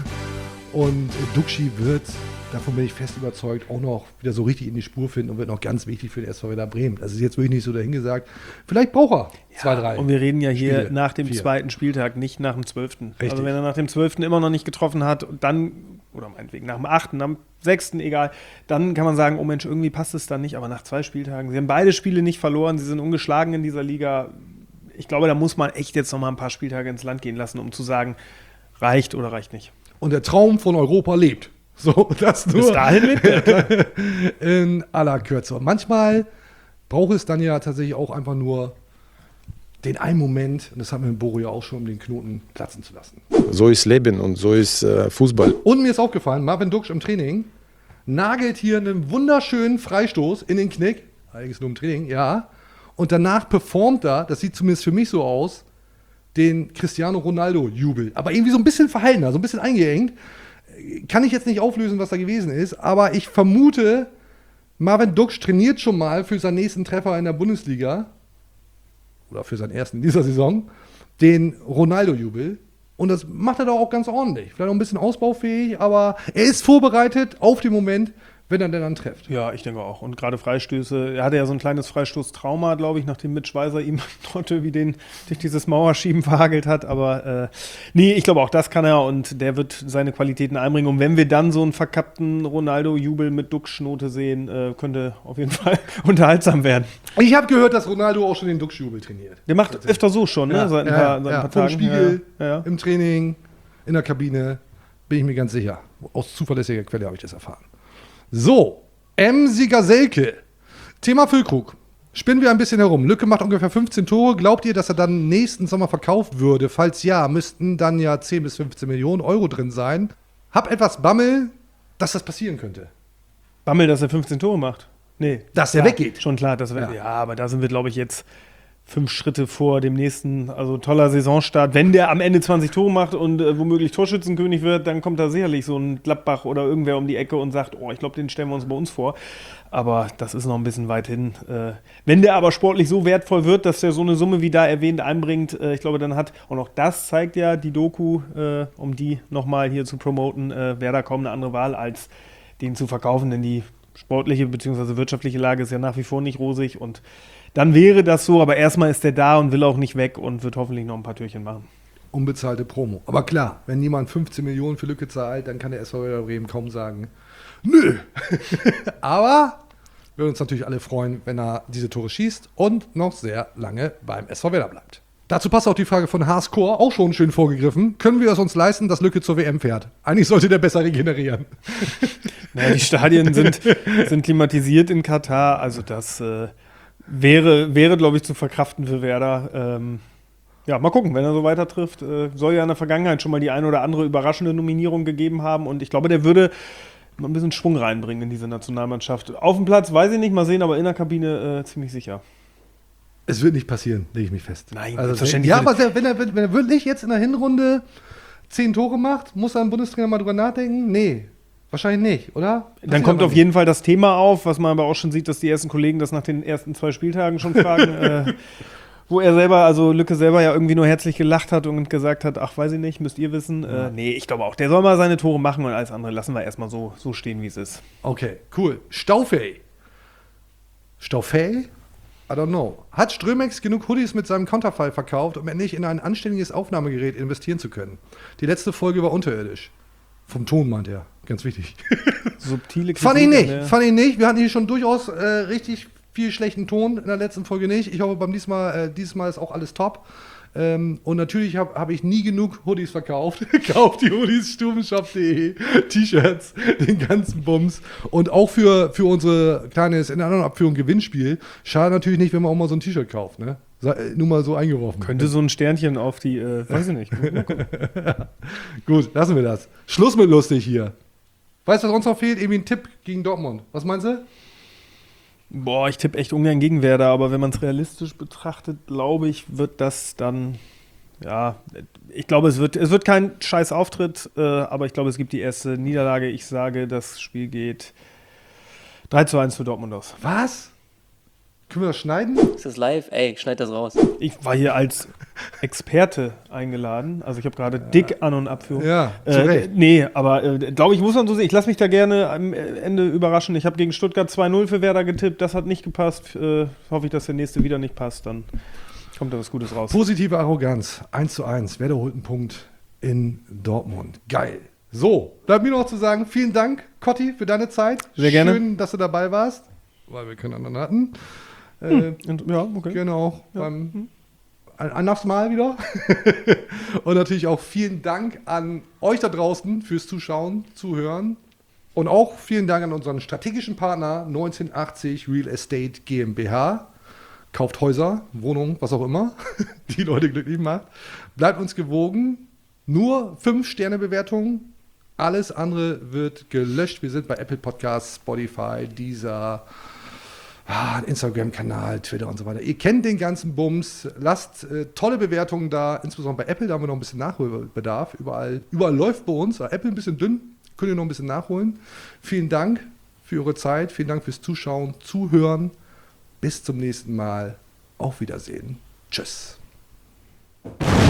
[SPEAKER 2] Und Duxi wird, davon bin ich fest überzeugt, auch noch wieder so richtig in die Spur finden und wird noch ganz wichtig für den SV Werder Bremen. Das ist jetzt wirklich nicht so dahingesagt. Vielleicht braucht er 2, 3.
[SPEAKER 3] Und wir reden ja hier
[SPEAKER 2] Spiele,
[SPEAKER 3] nach dem
[SPEAKER 2] 4.
[SPEAKER 3] zweiten Spieltag, nicht nach dem 12.
[SPEAKER 2] Richtig.
[SPEAKER 3] Also wenn er nach dem 12. immer noch nicht getroffen hat, dann, oder meinetwegen nach dem 8., nach dem 6., egal, dann kann man sagen, oh Mensch, irgendwie passt es dann nicht. Aber nach 2 Spieltagen, sie haben beide Spiele nicht verloren, sie sind ungeschlagen in dieser Liga. Ich glaube, da muss man echt jetzt noch mal ein paar Spieltage ins Land gehen lassen, um zu sagen, reicht oder reicht nicht.
[SPEAKER 2] Und der Traum von Europa lebt. So, das nur
[SPEAKER 3] bis dahin mit, ja, klar.
[SPEAKER 2] In aller Kürze. Und manchmal braucht es dann ja tatsächlich auch einfach nur den einen Moment, und das haben wir mit Boro ja auch schon, um den Knoten platzen zu lassen.
[SPEAKER 13] So ist Leben und so ist Fußball.
[SPEAKER 2] Und mir ist aufgefallen, Marvin Duksch im Training nagelt hier einen wunderschönen Freistoß in den Knick, eigentlich nur im Training, ja, und danach performt er, das sieht zumindest für mich so aus, den Cristiano Ronaldo-Jubel. Aber irgendwie so ein bisschen verhaltener, so ein bisschen eingeengt. Kann ich jetzt nicht auflösen, was da gewesen ist, aber ich vermute, Marvin Duksch trainiert schon mal für seinen nächsten Treffer in der Bundesliga oder für seinen ersten in dieser Saison den Ronaldo-Jubel. Und das macht er doch auch ganz ordentlich. Vielleicht auch ein bisschen ausbaufähig, aber er ist vorbereitet auf den Moment, wenn er denn dann trifft.
[SPEAKER 3] Ja, ich denke auch. Und gerade Freistöße, er hatte ja so ein kleines Freistoßtrauma, glaube ich, nachdem Mitch Weiser ihm dort wie den durch dieses Mauerschieben verhagelt hat. Aber nee, ich glaube auch, das kann er und der wird seine Qualitäten einbringen. Und wenn wir dann so einen verkappten Ronaldo-Jubel mit Duksch-Note sehen, könnte auf jeden Fall unterhaltsam werden.
[SPEAKER 2] Ich habe gehört, dass Ronaldo auch schon den Duksch-Jubel trainiert.
[SPEAKER 3] Der macht öfter so schon, ne? Seit ein paar
[SPEAKER 2] vom
[SPEAKER 3] Tagen.
[SPEAKER 2] Spiegel,
[SPEAKER 3] Ja.
[SPEAKER 2] im Training, in der Kabine, bin ich mir ganz sicher. Aus zuverlässiger Quelle habe ich das erfahren. So, Sieger Selke. Thema Füllkrug. Spinnen wir ein bisschen herum. Lücke macht ungefähr 15 Tore. Glaubt ihr, dass er dann nächsten Sommer verkauft würde? Falls ja, müssten dann ja 10 bis 15 Millionen Euro drin sein. Hab etwas Bammel, dass das passieren könnte.
[SPEAKER 3] Bammel, dass er 15 Tore macht? Nee.
[SPEAKER 2] Dass er weggeht.
[SPEAKER 3] Schon klar, dass er weggeht. Ja, aber da sind wir, glaube ich, jetzt 5 Schritte vor dem nächsten, also toller Saisonstart. Wenn der am Ende 20 Tore macht und womöglich Torschützenkönig wird, dann kommt da sicherlich so ein Gladbach oder irgendwer um die Ecke und sagt, oh, ich glaube, den stellen wir uns bei uns vor. Aber das ist noch ein bisschen weit hin. Wenn der aber sportlich so wertvoll wird, dass der so eine Summe wie da erwähnt einbringt, ich glaube, dann hat, und auch das zeigt ja die Doku, um die nochmal hier zu promoten, wäre da kaum eine andere Wahl, als den zu verkaufen, denn die sportliche bzw. wirtschaftliche Lage ist ja nach wie vor nicht rosig und dann wäre das so, aber erstmal ist der da und will auch nicht weg und wird hoffentlich noch ein paar Türchen machen.
[SPEAKER 2] Unbezahlte Promo. Aber klar, wenn jemand 15 Millionen für Lücke zahlt, dann kann der SV Werder Bremen kaum sagen, nö. Aber wir würden uns natürlich alle freuen, wenn er diese Tore schießt und noch sehr lange beim SV Werder bleibt. Dazu passt auch die Frage von Haascore, auch schon schön vorgegriffen. Können wir es uns leisten, dass Lücke zur WM fährt? Eigentlich sollte der besser regenerieren.
[SPEAKER 3] Naja, die Stadien sind klimatisiert in Katar, also das wäre, glaube ich, zu verkraften für Werder. Ja, mal gucken, wenn er so weiter trifft. Soll ja in der Vergangenheit schon mal die eine oder andere überraschende Nominierung gegeben haben und ich glaube, der würde mal ein bisschen Schwung reinbringen in diese Nationalmannschaft. Auf dem Platz weiß ich nicht, mal sehen, aber in der Kabine ziemlich sicher.
[SPEAKER 2] Es wird nicht passieren, lege ich mich fest.
[SPEAKER 3] Nein,
[SPEAKER 2] also
[SPEAKER 3] selbstverständlich.
[SPEAKER 2] Ja, aber wenn er wirklich jetzt in der Hinrunde 10 Tore macht, muss ein Bundestrainer mal drüber nachdenken? Nee, wahrscheinlich nicht, oder?
[SPEAKER 3] Dann kommt auf jeden Fall das Thema auf, was man aber auch schon sieht, dass die ersten Kollegen das nach den ersten 2 Spieltagen schon fragen. Wo er selber, also Lücke selber ja irgendwie nur herzlich gelacht hat und gesagt hat, ach, weiß ich nicht, müsst ihr wissen. Nee, ich glaube auch, der soll mal seine Tore machen und alles andere lassen wir erstmal so stehen, wie es ist.
[SPEAKER 2] Okay, cool. Staufey? I don't know. Hat Strömex genug Hoodies mit seinem Konterfei verkauft, um endlich in ein anständiges Aufnahmegerät investieren zu können? Die letzte Folge war unterirdisch. Vom Ton meint er. Ganz wichtig.
[SPEAKER 3] Subtile Kritik.
[SPEAKER 2] Fand ich nicht. Wir hatten hier schon durchaus richtig viel schlechten Ton in der letzten Folge nicht. Ich hoffe, beim diesmal ist auch alles top. Und natürlich hab ich nie genug Hoodies verkauft. Kauft die Hoodies, stubenshop.de, T-Shirts, den ganzen Bums. Und auch für unsere kleines, in der anderen Abführung, Gewinnspiel. Schade natürlich nicht, wenn man auch mal so ein T-Shirt kauft, ne? Nur mal so eingeworfen.
[SPEAKER 3] Könnte so ein Sternchen auf die, weiß ich nicht.
[SPEAKER 2] Gut, lassen wir das. Schluss mit lustig hier. Weißt du, was sonst noch fehlt? Irgendwie ein Tipp gegen Dortmund. Was meinst du?
[SPEAKER 3] Boah, ich tippe echt ungern gegen Werder, aber wenn man es realistisch betrachtet, glaube ich, wird das dann, ja, ich glaube, es wird kein scheiß Auftritt, aber ich glaube, es gibt die erste Niederlage. Ich sage, das Spiel geht 3:1 für Dortmund aus.
[SPEAKER 2] Was? Können wir das schneiden?
[SPEAKER 6] Ist das live? Ey, schneid das raus.
[SPEAKER 3] Ich war hier als Experte eingeladen. Also ich habe gerade dick An- und Abführung.
[SPEAKER 2] Ja, zu Recht.
[SPEAKER 3] Nee, aber glaube ich, muss man so sehen. Ich lasse mich da gerne am Ende überraschen. Ich habe gegen Stuttgart 2:0 für Werder getippt. Das hat nicht gepasst. Hoffe ich, dass der nächste wieder nicht passt. Dann kommt da was Gutes raus.
[SPEAKER 2] Positive Arroganz. 1:1. Werder holt einen Punkt in Dortmund. Geil. So, bleibt mir noch zu sagen, vielen Dank, Cotti, für deine Zeit.
[SPEAKER 3] Sehr gerne.
[SPEAKER 2] Schön, dass du dabei warst, weil wir keinen anderen hatten.
[SPEAKER 3] Ja, okay.
[SPEAKER 2] Genau, ja. Ein anderes Mal wieder. Und natürlich auch vielen Dank an euch da draußen fürs Zuschauen, Zuhören. Und auch vielen Dank an unseren strategischen Partner 1980 Real Estate GmbH. Kauft Häuser, Wohnungen, was auch immer, die Leute glücklich macht. Bleibt uns gewogen. Nur 5-Sterne-Bewertungen. Alles andere wird gelöscht. Wir sind bei Apple Podcasts, Spotify, Deezer, Instagram-Kanal, Twitter und so weiter. Ihr kennt den ganzen Bums. Lasst tolle Bewertungen da, insbesondere bei Apple, da haben wir noch ein bisschen Nachholbedarf. Überall läuft bei uns. Apple ein bisschen dünn, könnt ihr noch ein bisschen nachholen. Vielen Dank für eure Zeit, vielen Dank fürs Zuschauen, Zuhören. Bis zum nächsten Mal. Auf Wiedersehen. Tschüss.